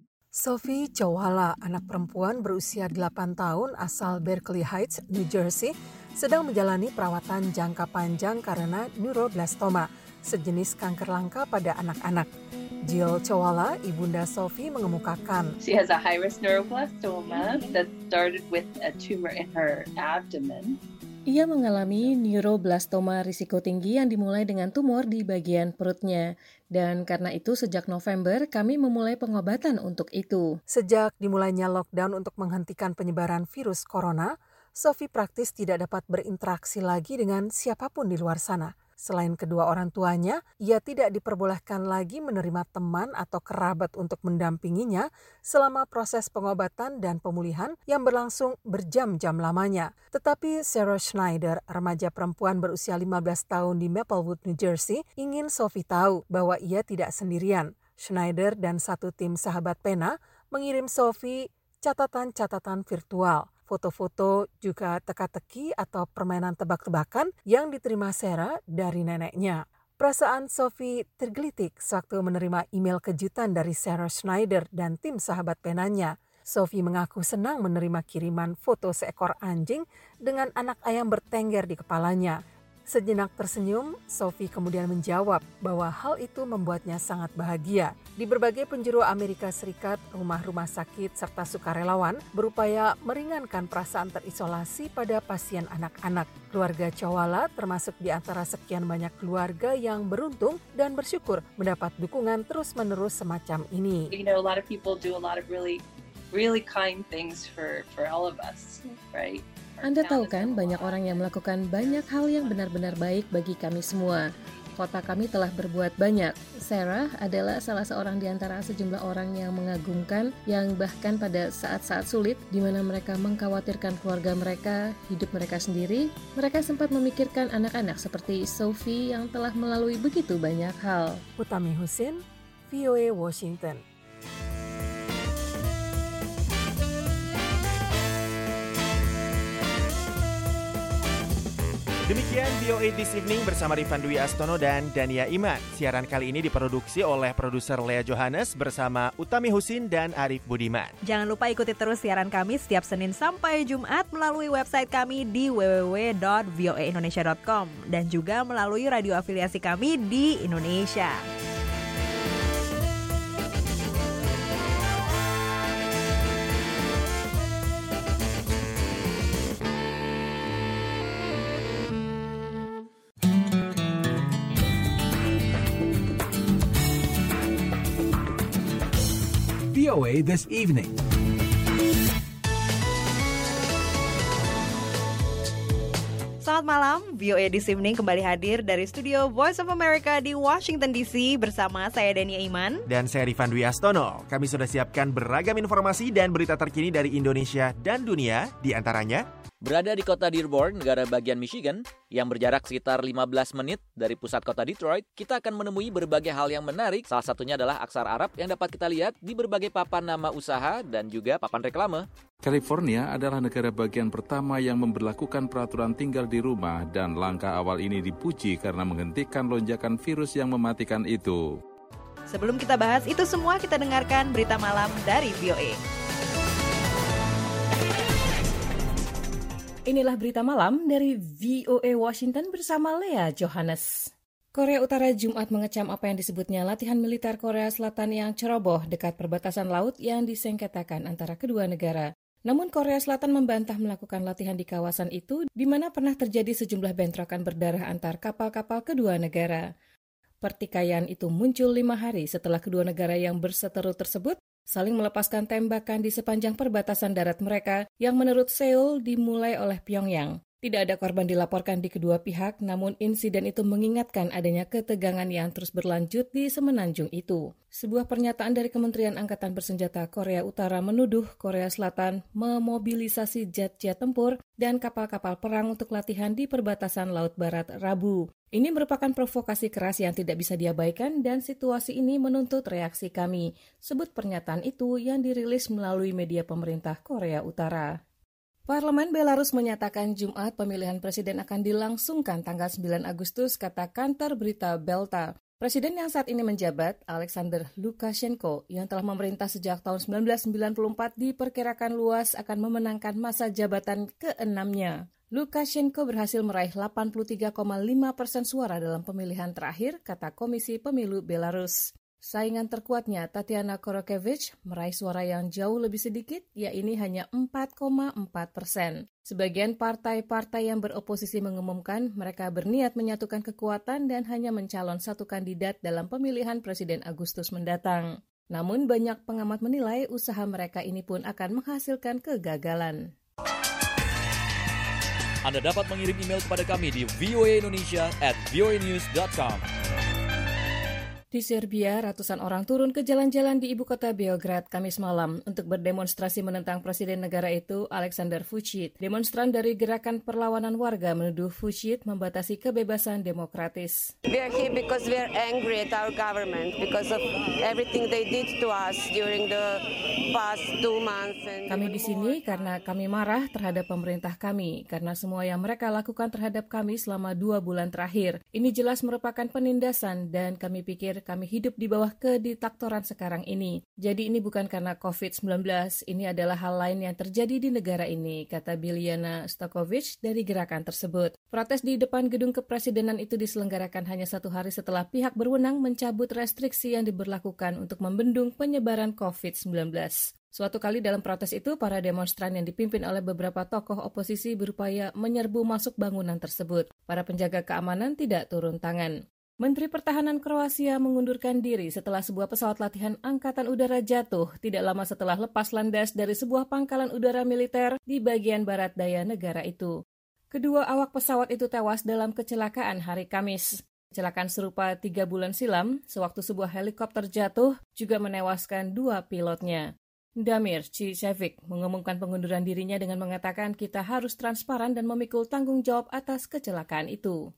Sophie Chowala, anak perempuan berusia 8 tahun asal Berkeley Heights, New Jersey, sedang menjalani perawatan jangka panjang karena neuroblastoma, sejenis kanker langka pada anak-anak. Jill Chowala, ibunda Sophie, mengemukakan, She has a high-risk neuroblastoma that started with a tumor in her abdomen. Ia mengalami neuroblastoma risiko tinggi yang dimulai dengan tumor di bagian perutnya. Dan karena itu sejak November kami memulai pengobatan untuk itu. Sejak dimulainya lockdown untuk menghentikan penyebaran virus corona, Sophie praktis tidak dapat berinteraksi lagi dengan siapapun di luar sana. Selain kedua orang tuanya, ia tidak diperbolehkan lagi menerima teman atau kerabat untuk mendampinginya selama proses pengobatan dan pemulihan yang berlangsung berjam-jam lamanya. Tetapi Sarah Schneider, remaja perempuan berusia 15 tahun di Maplewood, New Jersey, ingin Sophie tahu bahwa ia tidak sendirian. Schneider dan satu tim sahabat pena mengirim Sophie catatan-catatan virtual, foto-foto, juga teka-teki atau permainan tebak-tebakan yang diterima Sarah dari neneknya. Perasaan Sophie tergelitik sewaktu menerima email kejutan dari Sarah Schneider dan tim sahabat penanya. Sophie mengaku senang menerima kiriman foto seekor anjing dengan anak ayam bertengger di kepalanya. Sejenak tersenyum, Sophie kemudian menjawab bahwa hal itu membuatnya sangat bahagia. Di berbagai penjuru Amerika Serikat, rumah-rumah sakit serta sukarelawan berupaya meringankan perasaan terisolasi pada pasien anak-anak. Keluarga Chowala termasuk di antara sekian banyak keluarga yang beruntung dan bersyukur mendapat dukungan terus-menerus semacam ini. You know, a lot of people do a lot of really kind things for all of us, right? Anda tahu kan, banyak orang yang melakukan banyak hal yang benar-benar baik bagi kami semua. Kota kami telah berbuat banyak. Sarah adalah salah seorang di antara sejumlah orang yang mengagumkan, yang bahkan pada saat-saat sulit, di mana mereka mengkhawatirkan keluarga mereka, hidup mereka sendiri, mereka sempat memikirkan anak-anak seperti Sophie yang telah melalui begitu banyak hal. Utami Husin, VOA Washington. Demikian VOA This Evening bersama Rifan Dwi Astono dan Dania Iman. Siaran kali ini diproduksi oleh produser Lea Johannes bersama Utami Husin dan Arif Budiman. Jangan lupa ikuti terus siaran kami setiap Senin sampai Jumat melalui website kami di www.voaindonesia.com dan juga melalui radio afiliasi kami di Indonesia. VOA This Evening. Selamat malam, VOA This Evening kembali hadir dari studio Voice of America di Washington DC bersama saya Dania Iman. Dan saya Rifan Dwi Astono. Kami sudah siapkan beragam informasi dan berita terkini dari Indonesia dan dunia, di antaranya berada di kota Dearborn, negara bagian Michigan, yang berjarak sekitar 15 menit dari pusat kota Detroit, kita akan menemui berbagai hal yang menarik. Salah satunya adalah aksara Arab yang dapat kita lihat di berbagai papan nama usaha dan juga papan reklame. California adalah negara bagian pertama yang memberlakukan peraturan tinggal di rumah dan langkah awal ini dipuji karena menghentikan lonjakan virus yang mematikan itu. Sebelum kita bahas itu semua, kita dengarkan berita malam dari VOA. Inilah berita malam dari VOA Washington bersama Lea Johannes. Korea Utara Jumat mengecam apa yang disebutnya latihan militer Korea Selatan yang ceroboh dekat perbatasan laut yang disengketakan antara kedua negara. Namun Korea Selatan membantah melakukan latihan di kawasan itu, di mana pernah terjadi sejumlah bentrokan berdarah antar kapal-kapal kedua negara. Pertikaian itu muncul 5 hari setelah kedua negara yang berseteru tersebut saling melepaskan tembakan di sepanjang perbatasan darat mereka yang menurut Seoul dimulai oleh Pyongyang. Tidak ada korban dilaporkan di kedua pihak, namun insiden itu mengingatkan adanya ketegangan yang terus berlanjut di semenanjung itu. Sebuah pernyataan dari Kementerian Angkatan Bersenjata Korea Utara menuduh Korea Selatan memobilisasi jet-jet tempur dan kapal-kapal perang untuk latihan di perbatasan Laut Barat Rabu. Ini merupakan provokasi keras yang tidak bisa diabaikan dan situasi ini menuntut reaksi kami, sebut pernyataan itu yang dirilis melalui media pemerintah Korea Utara. Parlemen Belarus menyatakan Jumat pemilihan presiden akan dilangsungkan tanggal 9 Agustus, kata kantor berita Belta. Presiden yang saat ini menjabat, Alexander Lukashenko, yang telah memerintah sejak tahun 1994 diperkirakan luas akan memenangkan masa jabatan ke-6-nya. Lukashenko berhasil meraih 83,5% suara dalam pemilihan terakhir, kata Komisi Pemilu Belarus. Saingan terkuatnya, Tatiana Korokevich, meraih suara yang jauh lebih sedikit, yaitu hanya 4,4%. Sebagian partai-partai yang beroposisi mengumumkan mereka berniat menyatukan kekuatan dan hanya mencalon satu kandidat dalam pemilihan presiden Agustus mendatang. Namun banyak pengamat menilai usaha mereka ini pun akan menghasilkan kegagalan. Anda dapat mengirim email kepada kami di voaindonesia@voanews.com. Di Serbia, ratusan orang turun ke jalan-jalan di ibu kota Beograd Kamis malam untuk berdemonstrasi menentang presiden negara itu, Alexander Vučić. Demonstran dari Gerakan Perlawanan Warga menuduh Vučić membatasi kebebasan demokratis. We are here because we are angry at our government because of everything they did to us during the past 2 months. Kami di sini karena kami marah terhadap pemerintah kami, karena semua yang mereka lakukan terhadap kami selama 2 bulan terakhir. Ini jelas merupakan penindasan dan kami pikir kami hidup di bawah kediktatoran sekarang ini. Jadi ini bukan karena COVID-19, ini adalah hal lain yang terjadi di negara ini, kata Biljana Stokovic dari gerakan tersebut. Protes di depan gedung kepresidenan itu diselenggarakan hanya 1 hari setelah pihak berwenang mencabut restriksi yang diberlakukan untuk membendung penyebaran COVID-19. Suatu kali dalam protes itu, para demonstran yang dipimpin oleh beberapa tokoh oposisi berupaya menyerbu masuk bangunan tersebut. Para penjaga keamanan tidak turun tangan. Menteri Pertahanan Kroasia mengundurkan diri setelah sebuah pesawat latihan angkatan udara jatuh tidak lama setelah lepas landas dari sebuah pangkalan udara militer di bagian barat daya negara itu. Kedua awak pesawat itu tewas dalam kecelakaan hari Kamis. Kecelakaan serupa 3 bulan silam, sewaktu sebuah helikopter jatuh, juga menewaskan 2 pilotnya. Damir Cicevic mengumumkan pengunduran dirinya dengan mengatakan kita harus transparan dan memikul tanggung jawab atas kecelakaan itu.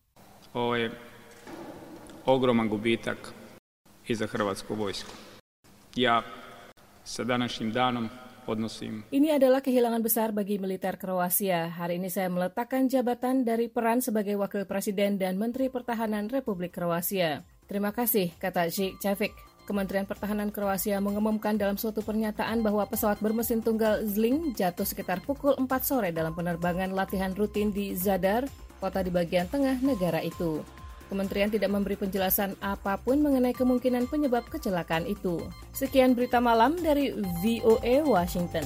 Ogroman gubitak i za Hrvatsku vojsku. Ja sa današnjim danom Ini adalah kehilangan besar bagi militer Kroasia. Hari ini saya meletakkan jabatan dari peran sebagai Wakil Presiden dan Menteri Pertahanan Republik Kroasia. Terima kasih, kata Zec Čević. Kementerian Pertahanan Kroasia mengumumkan dalam suatu pernyataan bahwa pesawat bermesin tunggal Zlin jatuh sekitar pukul 4 sore dalam penerbangan latihan rutin di Zadar, kota di bagian tengah negara itu. Kementerian tidak memberi penjelasan apapun mengenai kemungkinan penyebab kecelakaan itu. Sekian berita malam dari VOA Washington.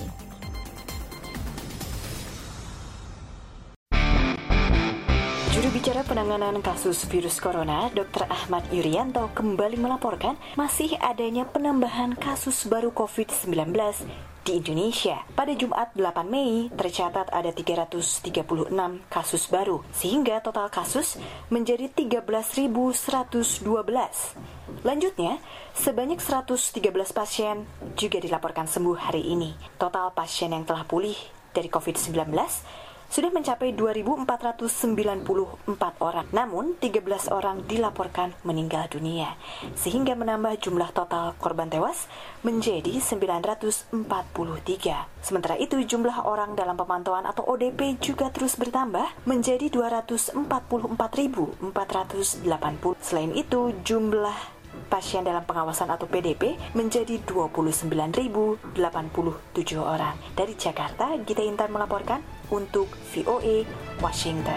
Juru bicara penanganan kasus virus corona, Dr. Ahmad Yuryanto kembali melaporkan masih adanya penambahan kasus baru COVID-19 di Indonesia. Pada Jumat 8 Mei, tercatat ada 336 kasus baru, sehingga total kasus menjadi 13.112. Lanjutnya, sebanyak 113 pasien juga dilaporkan sembuh hari ini. Total pasien yang telah pulih dari COVID-19 sudah mencapai 2.494 orang, namun 13 orang dilaporkan meninggal dunia, sehingga menambah jumlah total korban tewas menjadi 943. Sementara itu, jumlah orang dalam pemantauan atau ODP juga terus bertambah menjadi 244.480. Selain itu, jumlah pasien dalam pengawasan atau PDP menjadi 29.087 orang. Dari Jakarta, Gita Intan melaporkan untuk VOA Washington.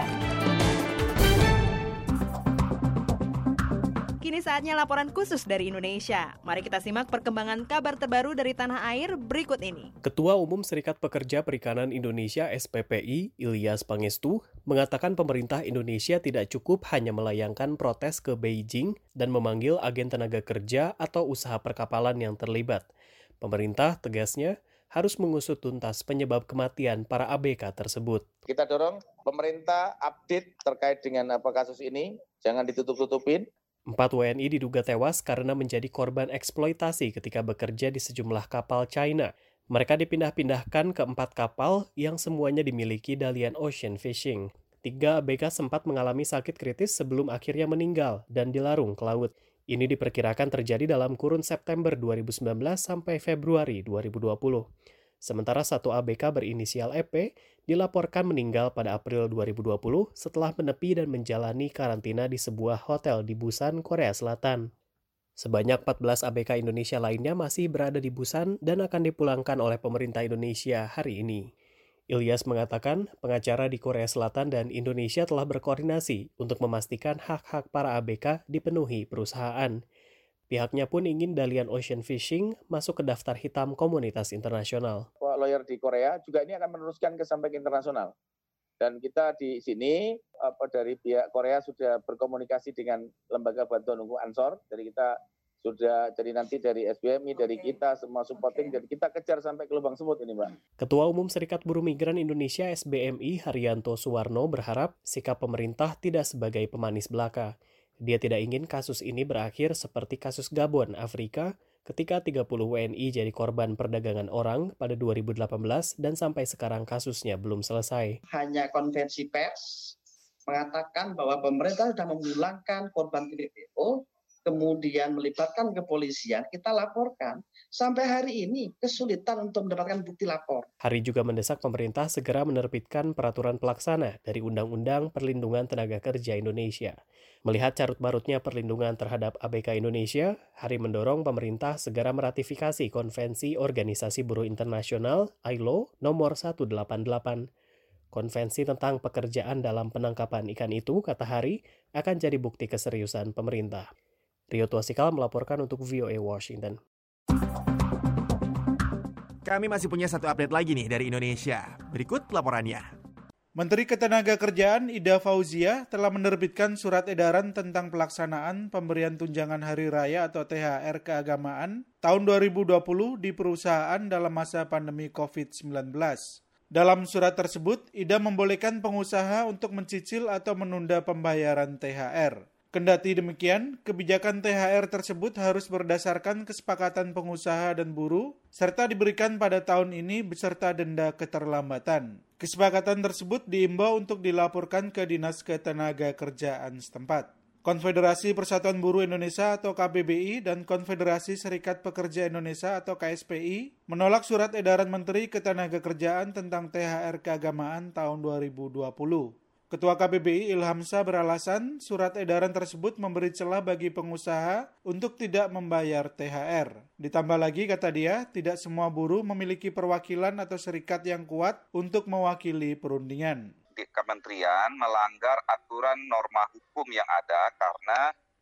Kini saatnya laporan khusus dari Indonesia. Mari kita simak perkembangan kabar terbaru dari tanah air berikut ini. Ketua Umum Serikat Pekerja Perikanan Indonesia SPPI, Ilyas Pangestu, mengatakan pemerintah Indonesia tidak cukup hanya melayangkan protes ke Beijing dan memanggil agen tenaga kerja atau usaha perkapalan yang terlibat. Pemerintah, tegasnya, harus mengusut tuntas penyebab kematian para ABK tersebut. Kita dorong pemerintah update terkait dengan kasus ini, jangan ditutup-tutupin. 4 WNI diduga tewas karena menjadi korban eksploitasi ketika bekerja di sejumlah kapal China. Mereka dipindah-pindahkan ke 4 kapal yang semuanya dimiliki Dalian Ocean Fishing. 3 ABK sempat mengalami sakit kritis sebelum akhirnya meninggal dan dilarung ke laut. Ini diperkirakan terjadi dalam kurun September 2019 sampai Februari 2020. Sementara 1 ABK berinisial EP dilaporkan meninggal pada April 2020 setelah menepi dan menjalani karantina di sebuah hotel di Busan, Korea Selatan. Sebanyak 14 ABK Indonesia lainnya masih berada di Busan dan akan dipulangkan oleh pemerintah Indonesia hari ini. Ilyas mengatakan pengacara di Korea Selatan dan Indonesia telah berkoordinasi untuk memastikan hak-hak para ABK dipenuhi perusahaan. Pihaknya pun ingin Dalian Ocean Fishing masuk ke daftar hitam komunitas internasional. Lawyer di Korea juga ini akan meneruskan ke sampai ke internasional. Dan kita di sini dari pihak Korea sudah berkomunikasi dengan lembaga bantuan hukum Ansor. Dari kita sudah, jadi nanti dari SBMI, dari kita semua supporting, jadi kita kejar sampai ke lubang semut ini, Mbak. Ketua Umum Serikat Buruh Migran Indonesia SBMI Haryanto Suwarno berharap sikap pemerintah tidak sebagai pemanis belaka. Dia tidak ingin kasus ini berakhir seperti kasus Gabon, Afrika, ketika 30 WNI jadi korban perdagangan orang pada 2018 dan sampai sekarang kasusnya belum selesai. Hanya konvensi pers mengatakan bahwa pemerintah sudah memulangkan korban TPPO, kemudian melibatkan kepolisian, kita laporkan. Sampai hari ini kesulitan untuk mendapatkan bukti lapor. Hari juga mendesak pemerintah segera menerbitkan peraturan pelaksana dari Undang-Undang Perlindungan Tenaga Kerja Indonesia. Melihat carut-marutnya perlindungan terhadap ABK Indonesia, Hari mendorong pemerintah segera meratifikasi Konvensi Organisasi Buruh Internasional ILO nomor 188. Konvensi tentang pekerjaan dalam penangkapan ikan itu, kata Hari, akan jadi bukti keseriusan pemerintah. Rio Tuasikal melaporkan untuk VOA Washington. Kami masih punya satu update lagi nih dari Indonesia. Berikut laporannya. Menteri Ketenagakerjaan Ida Fauzia telah menerbitkan surat edaran tentang pelaksanaan pemberian tunjangan hari raya atau THR keagamaan tahun 2020 di perusahaan dalam masa pandemi COVID-19. Dalam surat tersebut, Ida membolehkan pengusaha untuk mencicil atau menunda pembayaran THR. Kendati demikian, kebijakan THR tersebut harus berdasarkan kesepakatan pengusaha dan buruh, serta diberikan pada tahun ini beserta denda keterlambatan. Kesepakatan tersebut diimbau untuk dilaporkan ke Dinas Ketenagakerjaan setempat. Konfederasi Persatuan Buruh Indonesia atau KPBI dan Konfederasi Serikat Pekerja Indonesia atau KSPI menolak surat edaran Menteri Ketenagakerjaan tentang THR keagamaan tahun 2020. Ketua KPBI Ilham Shah beralasan surat edaran tersebut memberi celah bagi pengusaha untuk tidak membayar THR. Ditambah lagi, kata dia, tidak semua buruh memiliki perwakilan atau serikat yang kuat untuk mewakili perundingan. Kementerian melanggar aturan norma hukum yang ada karena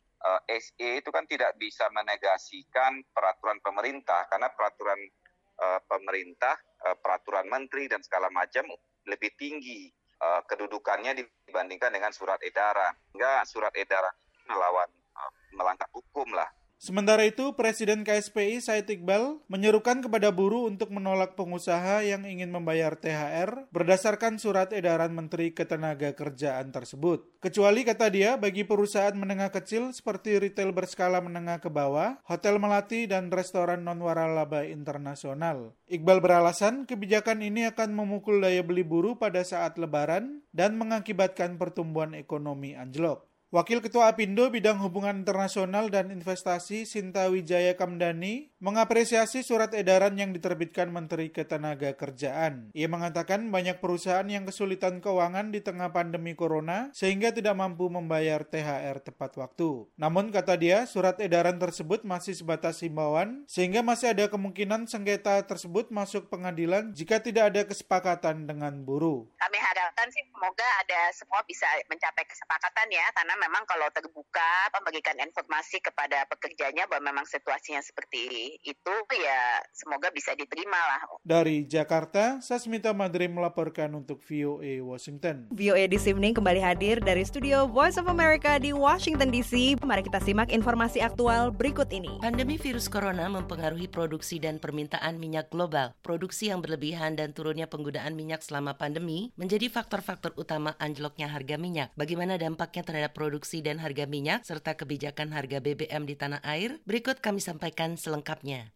SE itu kan tidak bisa menegasikan peraturan pemerintah karena peraturan pemerintah, peraturan menteri dan segala macam lebih tinggi kedudukannya dibandingkan dengan surat edaran. Hingga surat edaran melawan melanggar hukum lah. Sementara itu, Presiden KSPI Said Iqbal menyerukan kepada buruh untuk menolak pengusaha yang ingin membayar THR berdasarkan surat edaran Menteri Ketenagakerjaan tersebut. Kecuali, kata dia, bagi perusahaan menengah kecil seperti retail berskala menengah ke bawah, hotel melati, dan restoran non-waralaba internasional. Iqbal beralasan kebijakan ini akan memukul daya beli buruh pada saat Lebaran dan mengakibatkan pertumbuhan ekonomi anjlok. Wakil Ketua Apindo Bidang Hubungan Internasional dan Investasi Sinta Wijaya Kamdani mengapresiasi surat edaran yang diterbitkan Menteri Ketenagakerjaan. Ia mengatakan banyak perusahaan yang kesulitan keuangan di tengah pandemi corona sehingga tidak mampu membayar THR tepat waktu. Namun, kata dia, surat edaran tersebut masih sebatas himbauan sehingga masih ada kemungkinan sengketa tersebut masuk pengadilan jika tidak ada kesepakatan dengan buruh. Kami harapkan sih semoga semua bisa mencapai kesepakatan ya, karena memang kalau terbuka membagikan informasi kepada pekerjanya bahwa memang situasinya seperti itu ya semoga bisa diterima lah. Dari Jakarta, Sasmita Madri melaporkan untuk VOA Washington. VOA This Evening kembali hadir dari studio Voice of America di Washington DC. Mari kita simak informasi aktual berikut ini. Pandemi virus corona mempengaruhi produksi dan permintaan minyak global. Produksi yang berlebihan dan turunnya penggunaan minyak selama pandemi menjadi faktor-faktor utama anjloknya harga minyak. Bagaimana dampaknya terhadap produksi dan harga minyak serta kebijakan harga BBM di tanah air? Berikut kami sampaikan selengkapnya.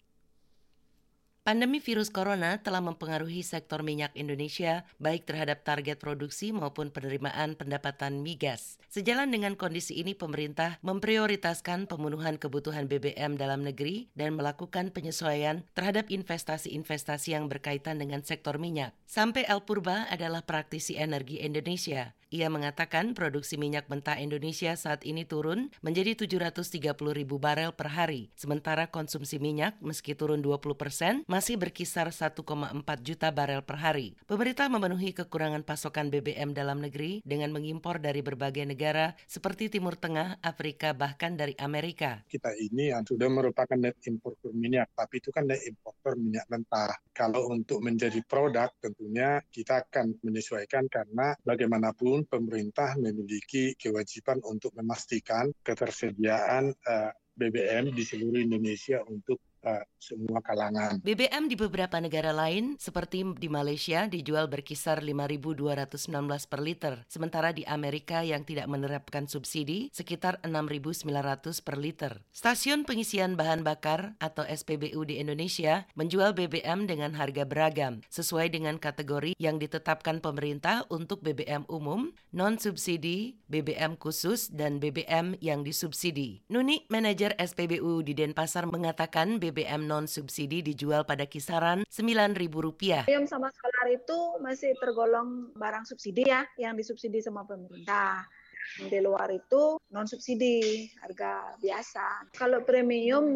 Pandemi virus corona telah mempengaruhi sektor minyak Indonesia, baik terhadap target produksi maupun penerimaan pendapatan migas. Sejalan dengan kondisi ini, pemerintah memprioritaskan pemenuhan kebutuhan BBM dalam negeri dan melakukan penyesuaian terhadap investasi-investasi yang berkaitan dengan sektor minyak. Sampai El Purba adalah praktisi energi Indonesia. Ia mengatakan produksi minyak mentah Indonesia saat ini turun menjadi 730.000 barel per hari, sementara konsumsi minyak meski turun 20% masih berkisar 1,4 juta barel per hari. Pemerintah memenuhi kekurangan pasokan BBM dalam negeri dengan mengimpor dari berbagai negara seperti Timur Tengah, Afrika, bahkan dari Amerika. Kita ini sudah merupakan net importer minyak, tapi itu kan net importer minyak mentah. Kalau untuk menjadi produk tentunya kita akan menyesuaikan karena bagaimanapun pemerintah memiliki kewajiban untuk memastikan ketersediaan BBM di seluruh Indonesia untuk semua kalangan. BBM di beberapa negara lain seperti di Malaysia dijual berkisar 5.219 per liter, sementara di Amerika yang tidak menerapkan subsidi sekitar 6.900 per liter. Stasiun pengisian bahan bakar atau SPBU di Indonesia menjual BBM dengan harga beragam sesuai dengan kategori yang ditetapkan pemerintah untuk BBM umum, non-subsidi, BBM khusus, dan BBM yang disubsidi. Nuni, manajer SPBU di Denpasar, mengatakan BBM non-subsidi dijual pada kisaran Rp9.000. Premium sama solar itu masih tergolong barang subsidi ya, yang disubsidi sama pemerintah. Di luar itu non-subsidi, harga biasa. Kalau premium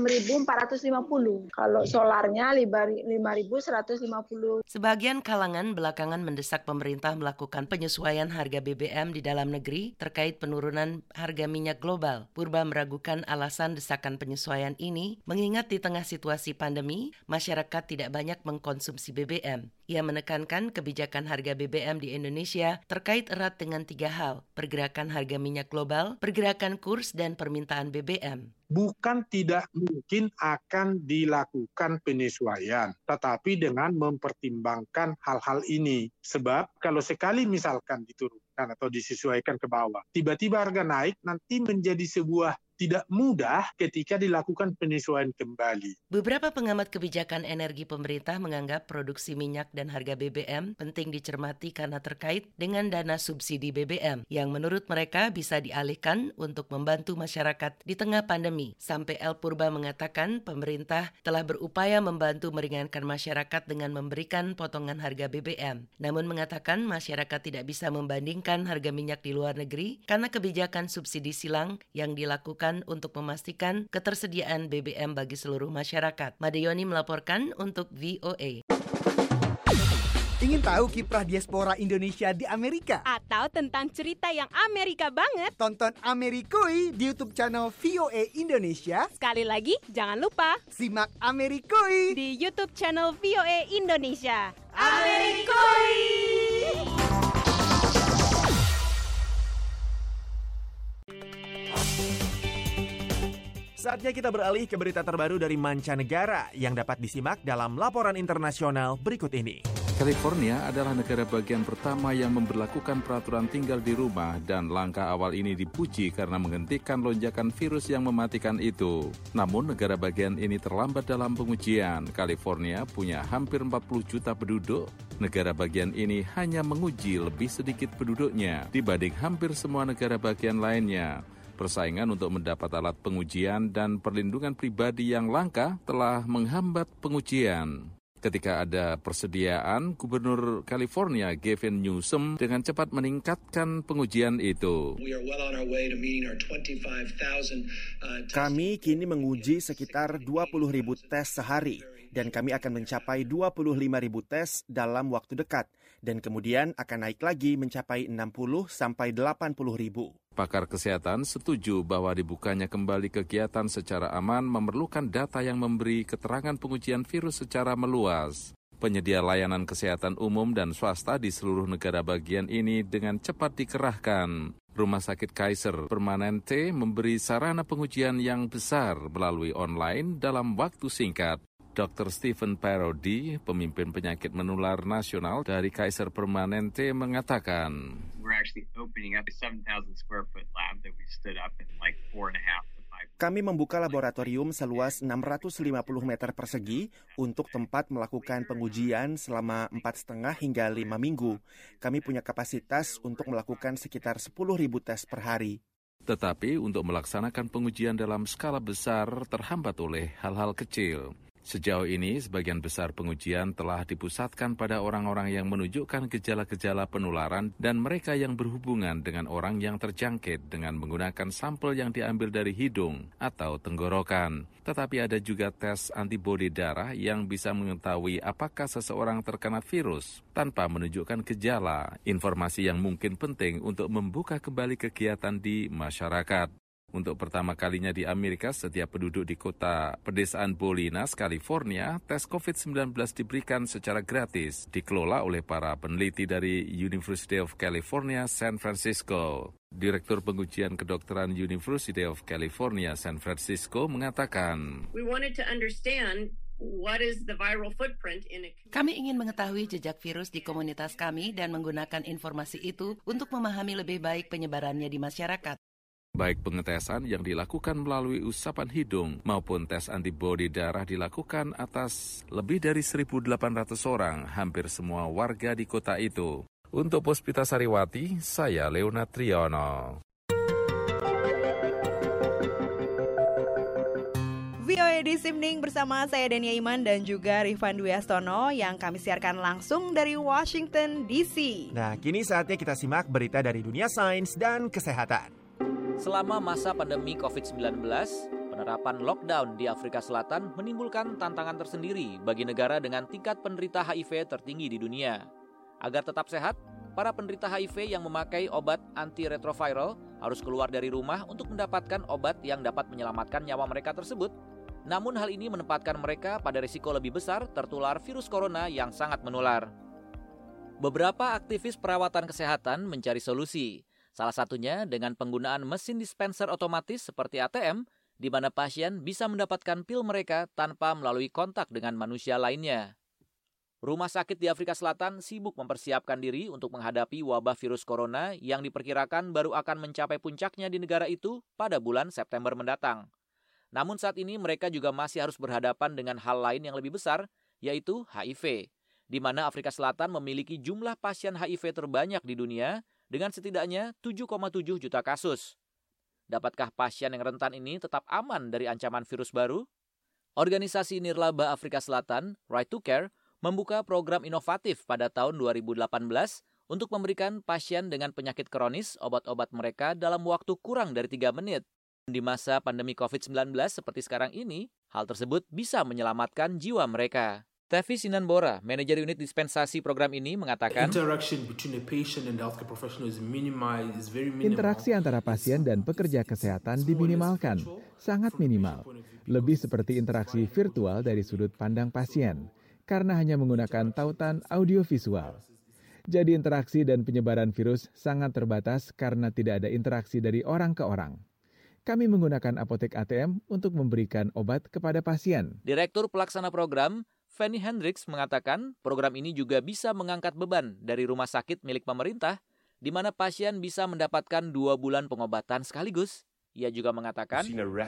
6.450, kalau solarnya 5.150. Sebagian kalangan belakangan mendesak pemerintah melakukan penyesuaian harga BBM di dalam negeri terkait penurunan harga minyak global. Purba meragukan alasan desakan penyesuaian ini, mengingat di tengah situasi pandemi, masyarakat tidak banyak mengkonsumsi BBM. Ia menekankan kebijakan harga BBM di Indonesia terkait erat dengan 3 hal: pergerakan harga minyak global, pergerakan kurs, dan permintaan BBM. Bukan tidak mungkin akan dilakukan penyesuaian, tetapi dengan mempertimbangkan hal-hal ini. Sebab kalau sekali misalkan diturunkan atau disesuaikan ke bawah, tiba-tiba harga naik, nanti menjadi sebuah tidak mudah ketika dilakukan penyesuaian kembali. Beberapa pengamat kebijakan energi pemerintah menganggap produksi minyak dan harga BBM penting dicermati karena terkait dengan dana subsidi BBM yang menurut mereka bisa dialihkan untuk membantu masyarakat di tengah pandemi. Sampai El Purba mengatakan pemerintah telah berupaya membantu meringankan masyarakat dengan memberikan potongan harga BBM. Namun mengatakan masyarakat tidak bisa membandingkan harga minyak di luar negeri karena kebijakan subsidi silang yang dilakukan untuk memastikan ketersediaan BBM bagi seluruh masyarakat. Madeyoni melaporkan untuk VOA. Ingin tahu kiprah diaspora Indonesia di Amerika? Atau tentang cerita yang Amerika banget? Tonton Amerikui di YouTube channel VOA Indonesia. Sekali lagi, jangan lupa simak Amerikui di YouTube channel VOA Indonesia. Amerikui! Saatnya kita beralih ke berita terbaru dari mancanegara yang dapat disimak dalam laporan internasional berikut ini. California adalah negara bagian pertama yang memberlakukan peraturan tinggal di rumah dan langkah awal ini dipuji karena menghentikan lonjakan virus yang mematikan itu. Namun negara bagian ini terlambat dalam pengujian. California punya hampir 40 juta penduduk. Negara bagian ini hanya menguji lebih sedikit penduduknya dibanding hampir semua negara bagian lainnya. Persaingan untuk mendapat alat pengujian dan perlindungan pribadi yang langka telah menghambat pengujian. Ketika ada persediaan, Gubernur California Gavin Newsom dengan cepat meningkatkan pengujian itu. Kami kini menguji sekitar 20.000 tes sehari dan kami akan mencapai 25.000 tes dalam waktu dekat dan kemudian akan naik lagi mencapai 60 sampai 80.000. Pakar kesehatan setuju bahwa dibukanya kembali kegiatan secara aman memerlukan data yang memberi keterangan pengujian virus secara meluas. Penyedia layanan kesehatan umum dan swasta di seluruh negara bagian ini dengan cepat dikerahkan. Rumah sakit Kaiser Permanente memberi sarana pengujian yang besar melalui online dalam waktu singkat. Dr. Stephen Parodi, pemimpin penyakit menular nasional dari Kaiser Permanente, mengatakan, kami membuka laboratorium seluas 650 meter persegi untuk tempat melakukan pengujian selama 4,5 hingga 5 minggu. Kami punya kapasitas untuk melakukan sekitar 10.000 tes per hari. Tetapi untuk melaksanakan pengujian dalam skala besar terhambat oleh hal-hal kecil. Sejauh ini, sebagian besar pengujian telah dipusatkan pada orang-orang yang menunjukkan gejala-gejala penularan dan mereka yang berhubungan dengan orang yang terjangkit dengan menggunakan sampel yang diambil dari hidung atau tenggorokan. Tetapi ada juga tes antibodi darah yang bisa mengetahui apakah seseorang terkena virus tanpa menunjukkan gejala, informasi yang mungkin penting untuk membuka kembali kegiatan di masyarakat. Untuk pertama kalinya di Amerika, setiap penduduk di kota pedesaan Bolinas, California, tes COVID-19 diberikan secara gratis, dikelola oleh para peneliti dari University of California, San Francisco. Direktur pengujian kedokteran University of California, San Francisco mengatakan, kami ingin mengetahui jejak virus di komunitas kami dan menggunakan informasi itu untuk memahami lebih baik penyebarannya di masyarakat. Baik pengetesan yang dilakukan melalui usapan hidung maupun tes antibodi darah dilakukan atas lebih dari 1.800 orang, hampir semua warga di kota itu. Untuk Puspita Sariwati, saya Leona Triyono. VOA This Evening bersama saya Dania Iman dan juga Rifan Dwi Astono yang kami siarkan langsung dari Washington DC. Nah, kini saatnya kita simak berita dari dunia sains dan kesehatan. Selama masa pandemi COVID-19, penerapan lockdown di Afrika Selatan menimbulkan tantangan tersendiri bagi negara dengan tingkat penderita HIV tertinggi di dunia. Agar tetap sehat, para penderita HIV yang memakai obat antiretroviral harus keluar dari rumah untuk mendapatkan obat yang dapat menyelamatkan nyawa mereka tersebut. Namun hal ini menempatkan mereka pada risiko lebih besar tertular virus corona yang sangat menular. Beberapa aktivis perawatan kesehatan mencari solusi. Salah satunya dengan penggunaan mesin dispenser otomatis seperti ATM, di mana pasien bisa mendapatkan pil mereka tanpa melalui kontak dengan manusia lainnya. Rumah sakit di Afrika Selatan sibuk mempersiapkan diri untuk menghadapi wabah virus corona yang diperkirakan baru akan mencapai puncaknya di negara itu pada bulan September mendatang. Namun saat ini mereka juga masih harus berhadapan dengan hal lain yang lebih besar, yaitu HIV, di mana Afrika Selatan memiliki jumlah pasien HIV terbanyak di dunia dengan setidaknya 7,7 juta kasus. Dapatkah pasien yang rentan ini tetap aman dari ancaman virus baru? Organisasi Nirlaba Afrika Selatan, Right to Care, membuka program inovatif pada tahun 2018 untuk memberikan pasien dengan penyakit kronis obat-obat mereka dalam waktu kurang dari 3 menit. Di masa pandemi COVID-19 seperti sekarang ini, hal tersebut bisa menyelamatkan jiwa mereka. Tevi Sinanbora, manajer unit dispensasi program ini, mengatakan, interaksi antara pasien dan pekerja kesehatan diminimalkan, sangat minimal. Lebih seperti interaksi virtual dari sudut pandang pasien, karena hanya menggunakan tautan audiovisual. Jadi interaksi dan penyebaran virus sangat terbatas karena tidak ada interaksi dari orang ke orang. Kami menggunakan apotek ATM untuk memberikan obat kepada pasien. Direktur Pelaksana Program, Fanny Hendricks, mengatakan program ini juga bisa mengangkat beban dari rumah sakit milik pemerintah, di mana pasien bisa mendapatkan 2 bulan pengobatan sekaligus. Ia juga mengatakan,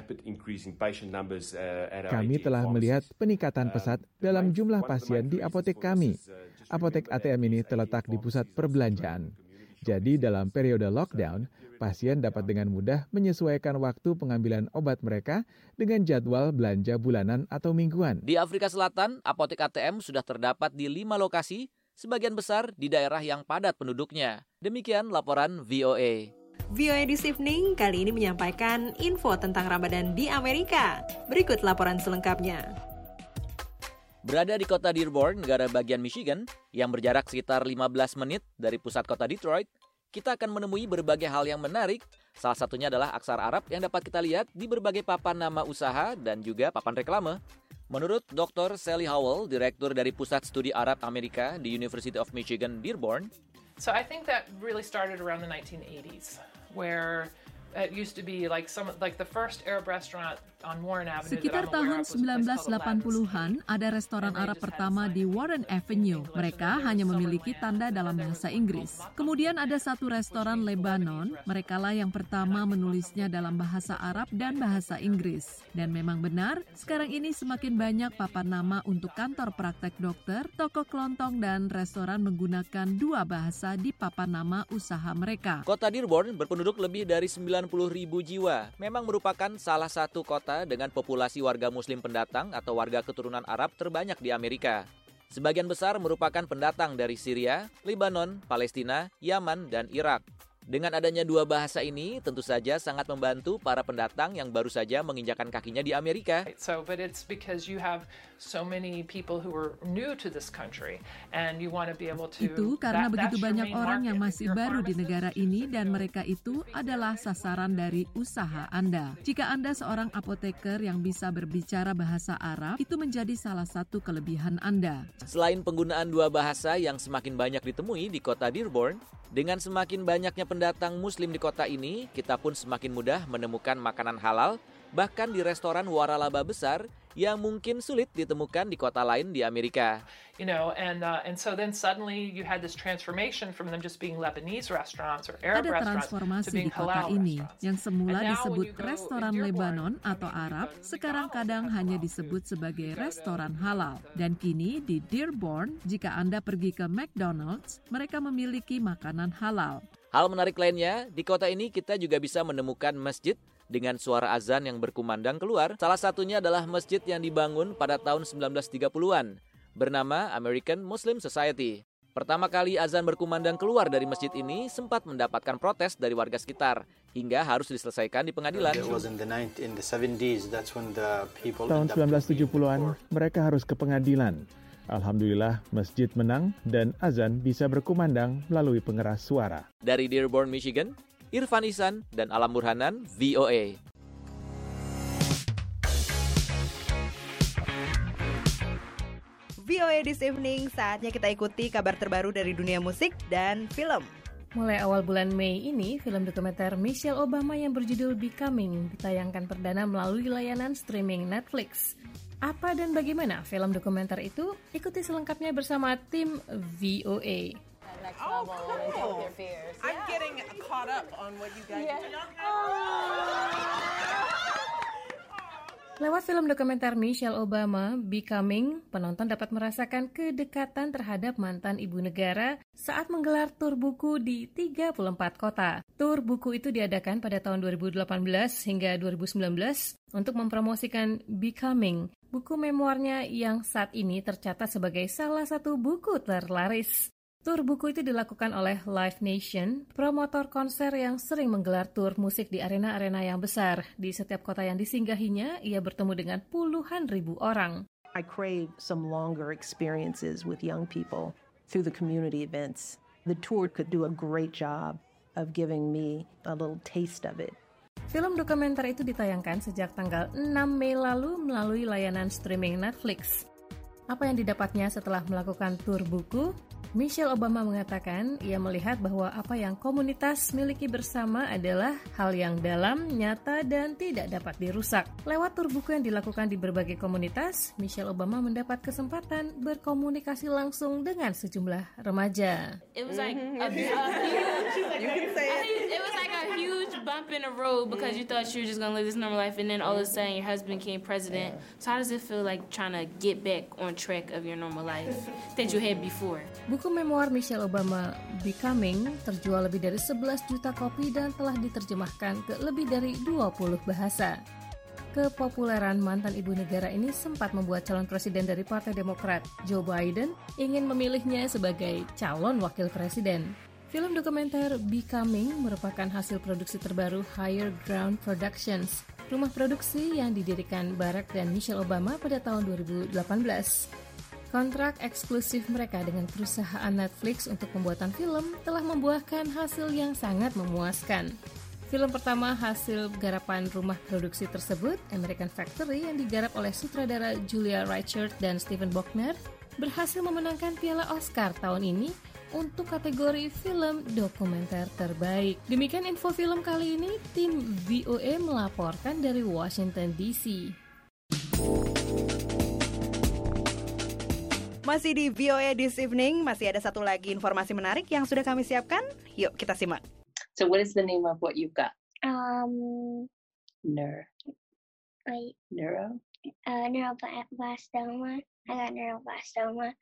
kami telah melihat peningkatan pesat dalam jumlah pasien di apotek kami. Apotek ATM ini terletak di pusat perbelanjaan. Jadi dalam periode lockdown, pasien dapat dengan mudah menyesuaikan waktu pengambilan obat mereka dengan jadwal belanja bulanan atau mingguan. Di Afrika Selatan, apotek ATM sudah terdapat di 5 lokasi, sebagian besar di daerah yang padat penduduknya. Demikian laporan VOA. VOA This Evening kali ini menyampaikan info tentang Ramadan di Amerika. Berikut laporan selengkapnya. Berada di kota Dearborn, negara bagian Michigan, yang berjarak sekitar 15 menit dari pusat kota Detroit, kita akan menemui berbagai hal yang menarik. Salah satunya adalah aksara Arab yang dapat kita lihat di berbagai papan nama usaha dan juga papan reklame. Menurut Dr. Sally Howell, direktur dari Pusat Studi Arab Amerika di University of Michigan, Dearborn. So I think that really started around the 1980s, where it used to be like the first Arab restaurant on Warren Avenue. Sekitar tahun 1980-an ada restoran Arab pertama di Warren Avenue. Mereka hanya memiliki tanda dalam bahasa Inggris. Kemudian ada satu restoran Lebanon, merekalah yang pertama menulisnya dalam bahasa Arab dan bahasa Inggris. Dan memang benar, sekarang ini semakin banyak papan nama untuk kantor praktek dokter, toko kelontong dan restoran menggunakan 2 bahasa di papan nama usaha mereka. Kota Dearborn berpenduduk lebih dari 90.000 jiwa. Memang merupakan salah satu kota dengan populasi warga muslim pendatang atau warga keturunan Arab terbanyak di Amerika. Sebagian besar merupakan pendatang dari Syria, Lebanon, Palestina, Yaman, dan Irak. Dengan adanya 2 bahasa ini, tentu saja sangat membantu para pendatang yang baru saja menginjakan kakinya di Amerika. But it's because you have so many people who are new to this country and you want to be able to. Itu karena begitu banyak orang yang masih baru di negara ini dan mereka itu adalah sasaran dari usaha Anda. Jika Anda seorang apoteker yang bisa berbicara bahasa Arab, itu menjadi salah satu kelebihan Anda. Selain penggunaan 2 bahasa yang semakin banyak ditemui di kota Dearborn, dengan semakin banyaknya pendatang muslim di kota ini, kita pun semakin mudah menemukan makanan halal, bahkan di restoran waralaba besar yang mungkin sulit ditemukan di kota lain di Amerika. You know, and so then suddenly you had this transformation from them just being Lebanese restaurants or Arab restaurants to being halal restaurants. Ada transformasi di kota ini yang semula disebut restoran Lebanon atau Arab, sekarang kadang hanya disebut sebagai restoran halal. Dan kini di Dearborn, jika Anda pergi ke McDonald's, mereka memiliki makanan halal. Hal menarik lainnya, di kota ini kita juga bisa menemukan masjid dengan suara azan yang berkumandang keluar. Salah satunya adalah masjid yang dibangun pada tahun 1930-an, bernama American Muslim Society. Pertama kali azan berkumandang keluar dari masjid ini sempat mendapatkan protes dari warga sekitar, hingga harus diselesaikan di pengadilan. Tahun 1970-an, mereka harus ke pengadilan. Alhamdulillah, masjid menang dan azan bisa berkumandang melalui pengeras suara. Dari Dearborn, Michigan, Irfan Ihsan dan Alam Burhanan, VOA. VOA This Evening, saatnya kita ikuti kabar terbaru dari dunia musik dan film. Mulai awal bulan Mei ini, film dokumenter Michelle Obama yang berjudul Becoming ditayangkan perdana melalui layanan streaming Netflix. Apa dan bagaimana film dokumenter itu? Ikuti selengkapnya bersama tim VOA. Oh, cool. I'm getting caught up on what you guys do. Lewat film dokumenter Michelle Obama, Becoming, penonton dapat merasakan kedekatan terhadap mantan ibu negara saat menggelar tur buku di 34 kota. Tur buku itu diadakan pada tahun 2018 hingga 2019 untuk mempromosikan Becoming, buku memoirnya yang saat ini tercatat sebagai salah satu buku terlaris. Tur buku itu dilakukan oleh Live Nation, promotor konser yang sering menggelar tur musik di arena-arena yang besar. Di setiap kota yang disinggahinya, ia bertemu dengan puluhan ribu orang. I crave some longer experiences with young people through the community events. The tour could do a great job of giving me a little taste of it. Film dokumenter itu ditayangkan sejak tanggal 6 Mei lalu melalui layanan streaming Netflix. Apa yang didapatnya setelah melakukan tur buku? Michelle Obama mengatakan ia melihat bahwa apa yang komunitas miliki bersama adalah hal yang dalam, nyata, dan tidak dapat dirusak. Lewat tur buku yang dilakukan di berbagai komunitas, Michelle Obama mendapat kesempatan berkomunikasi langsung dengan sejumlah remaja. It was like it was like a huge bump in the road because you thought you were just gonna live this normal life, and then all of a sudden your husband became president. So how does it feel like trying to get back on track of your normal life that you had before? Buku memoir Michelle Obama, Becoming, terjual lebih dari 11 juta kopi dan telah diterjemahkan ke lebih dari 20 bahasa. Kepopuleran mantan ibu negara ini sempat membuat calon presiden dari Partai Demokrat, Joe Biden, ingin memilihnya sebagai calon wakil presiden. Film dokumenter Becoming merupakan hasil produksi terbaru Higher Ground Productions, rumah produksi yang didirikan Barack dan Michelle Obama pada tahun 2018. Kontrak eksklusif mereka dengan perusahaan Netflix untuk pembuatan film telah membuahkan hasil yang sangat memuaskan. Film pertama hasil garapan rumah produksi tersebut, American Factory, yang digarap oleh sutradara Julia Reichert dan Steven Bochner, berhasil memenangkan Piala Oscar tahun ini untuk kategori film dokumenter terbaik. Demikian info film kali ini, tim VOA melaporkan dari Washington DC. Masih di VOA This Evening, masih ada satu lagi informasi menarik yang sudah kami siapkan. Yuk kita simak. So what is the name of what you've got? Neuroblastoma. I got neuroblastoma.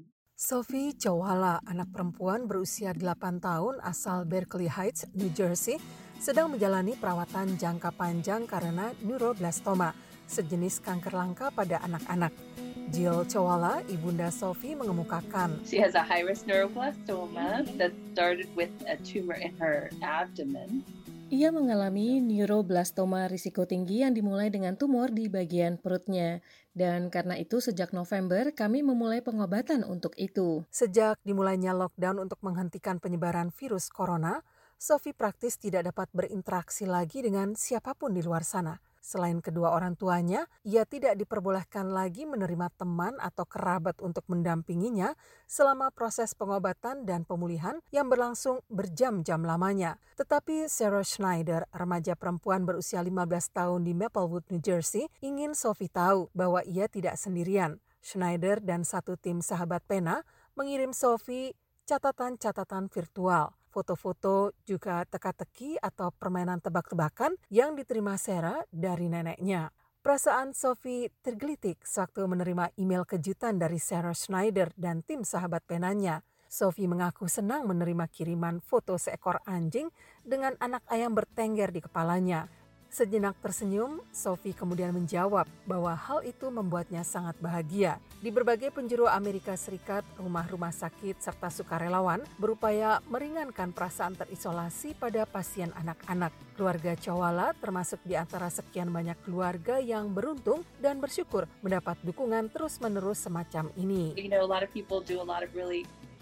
Sophie Chowala, anak perempuan berusia 8 tahun asal Berkeley Heights, New Jersey, sedang menjalani perawatan jangka panjang karena neuroblastoma, sejenis kanker langka pada anak-anak. Jill Chowala, ibunda Sophie, mengemukakan, She has a high-risk neuroblastoma that started with a tumor in her abdomen. Ia mengalami neuroblastoma risiko tinggi yang dimulai dengan tumor di bagian perutnya. Dan karena itu sejak November kami memulai pengobatan untuk itu. Sejak dimulainya lockdown untuk menghentikan penyebaran virus corona, Sophie praktis tidak dapat berinteraksi lagi dengan siapapun di luar sana. Selain kedua orang tuanya, ia tidak diperbolehkan lagi menerima teman atau kerabat untuk mendampinginya selama proses pengobatan dan pemulihan yang berlangsung berjam-jam lamanya. Tetapi Sarah Schneider, remaja perempuan berusia 15 tahun di Maplewood, New Jersey, ingin Sophie tahu bahwa ia tidak sendirian. Schneider dan satu tim sahabat pena mengirim Sophie catatan-catatan virtual, foto-foto, juga teka-teki atau permainan tebak-tebakan yang diterima Sarah dari neneknya. Perasaan Sophie tergelitik sewaktu menerima email kejutan dari Sarah Schneider dan tim sahabat penanya. Sophie mengaku senang menerima kiriman foto seekor anjing dengan anak ayam bertengger di kepalanya. Sejenak tersenyum, Sophie kemudian menjawab bahwa hal itu membuatnya sangat bahagia. Di berbagai penjuru Amerika Serikat, rumah-rumah sakit serta sukarelawan berupaya meringankan perasaan terisolasi pada pasien anak-anak. Keluarga Chowala termasuk di antara sekian banyak keluarga yang beruntung dan bersyukur mendapat dukungan terus-menerus semacam ini. You know, a lot of people do a lot of really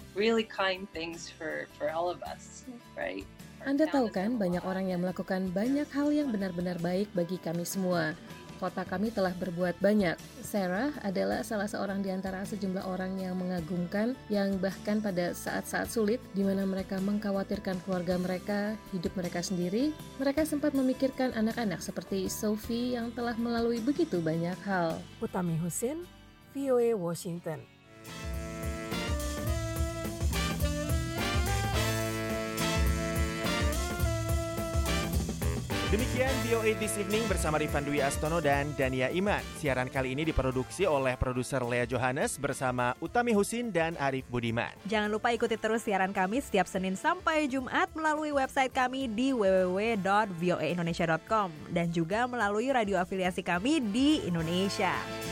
kind things for all of us, right? Anda tahu kan, banyak orang yang melakukan banyak hal yang benar-benar baik bagi kami semua. kota kami telah berbuat banyak. Sarah adalah salah seorang di antara sejumlah orang yang mengagumkan, yang bahkan pada saat-saat sulit, di mana mereka mengkhawatirkan keluarga mereka, hidup mereka sendiri, mereka sempat memikirkan anak-anak seperti Sophie yang telah melalui begitu banyak hal. Utami Husin, VOA Washington. Demikian VOA This Evening bersama Rifan Dwi Astono dan Dania Iman. Siaran kali ini diproduksi oleh produser Lea Johannes bersama Utami Husin dan Arif Budiman. Jangan lupa ikuti terus siaran kami setiap Senin sampai Jumat melalui website kami di www.voaindonesia.com dan juga melalui radio afiliasi kami di Indonesia.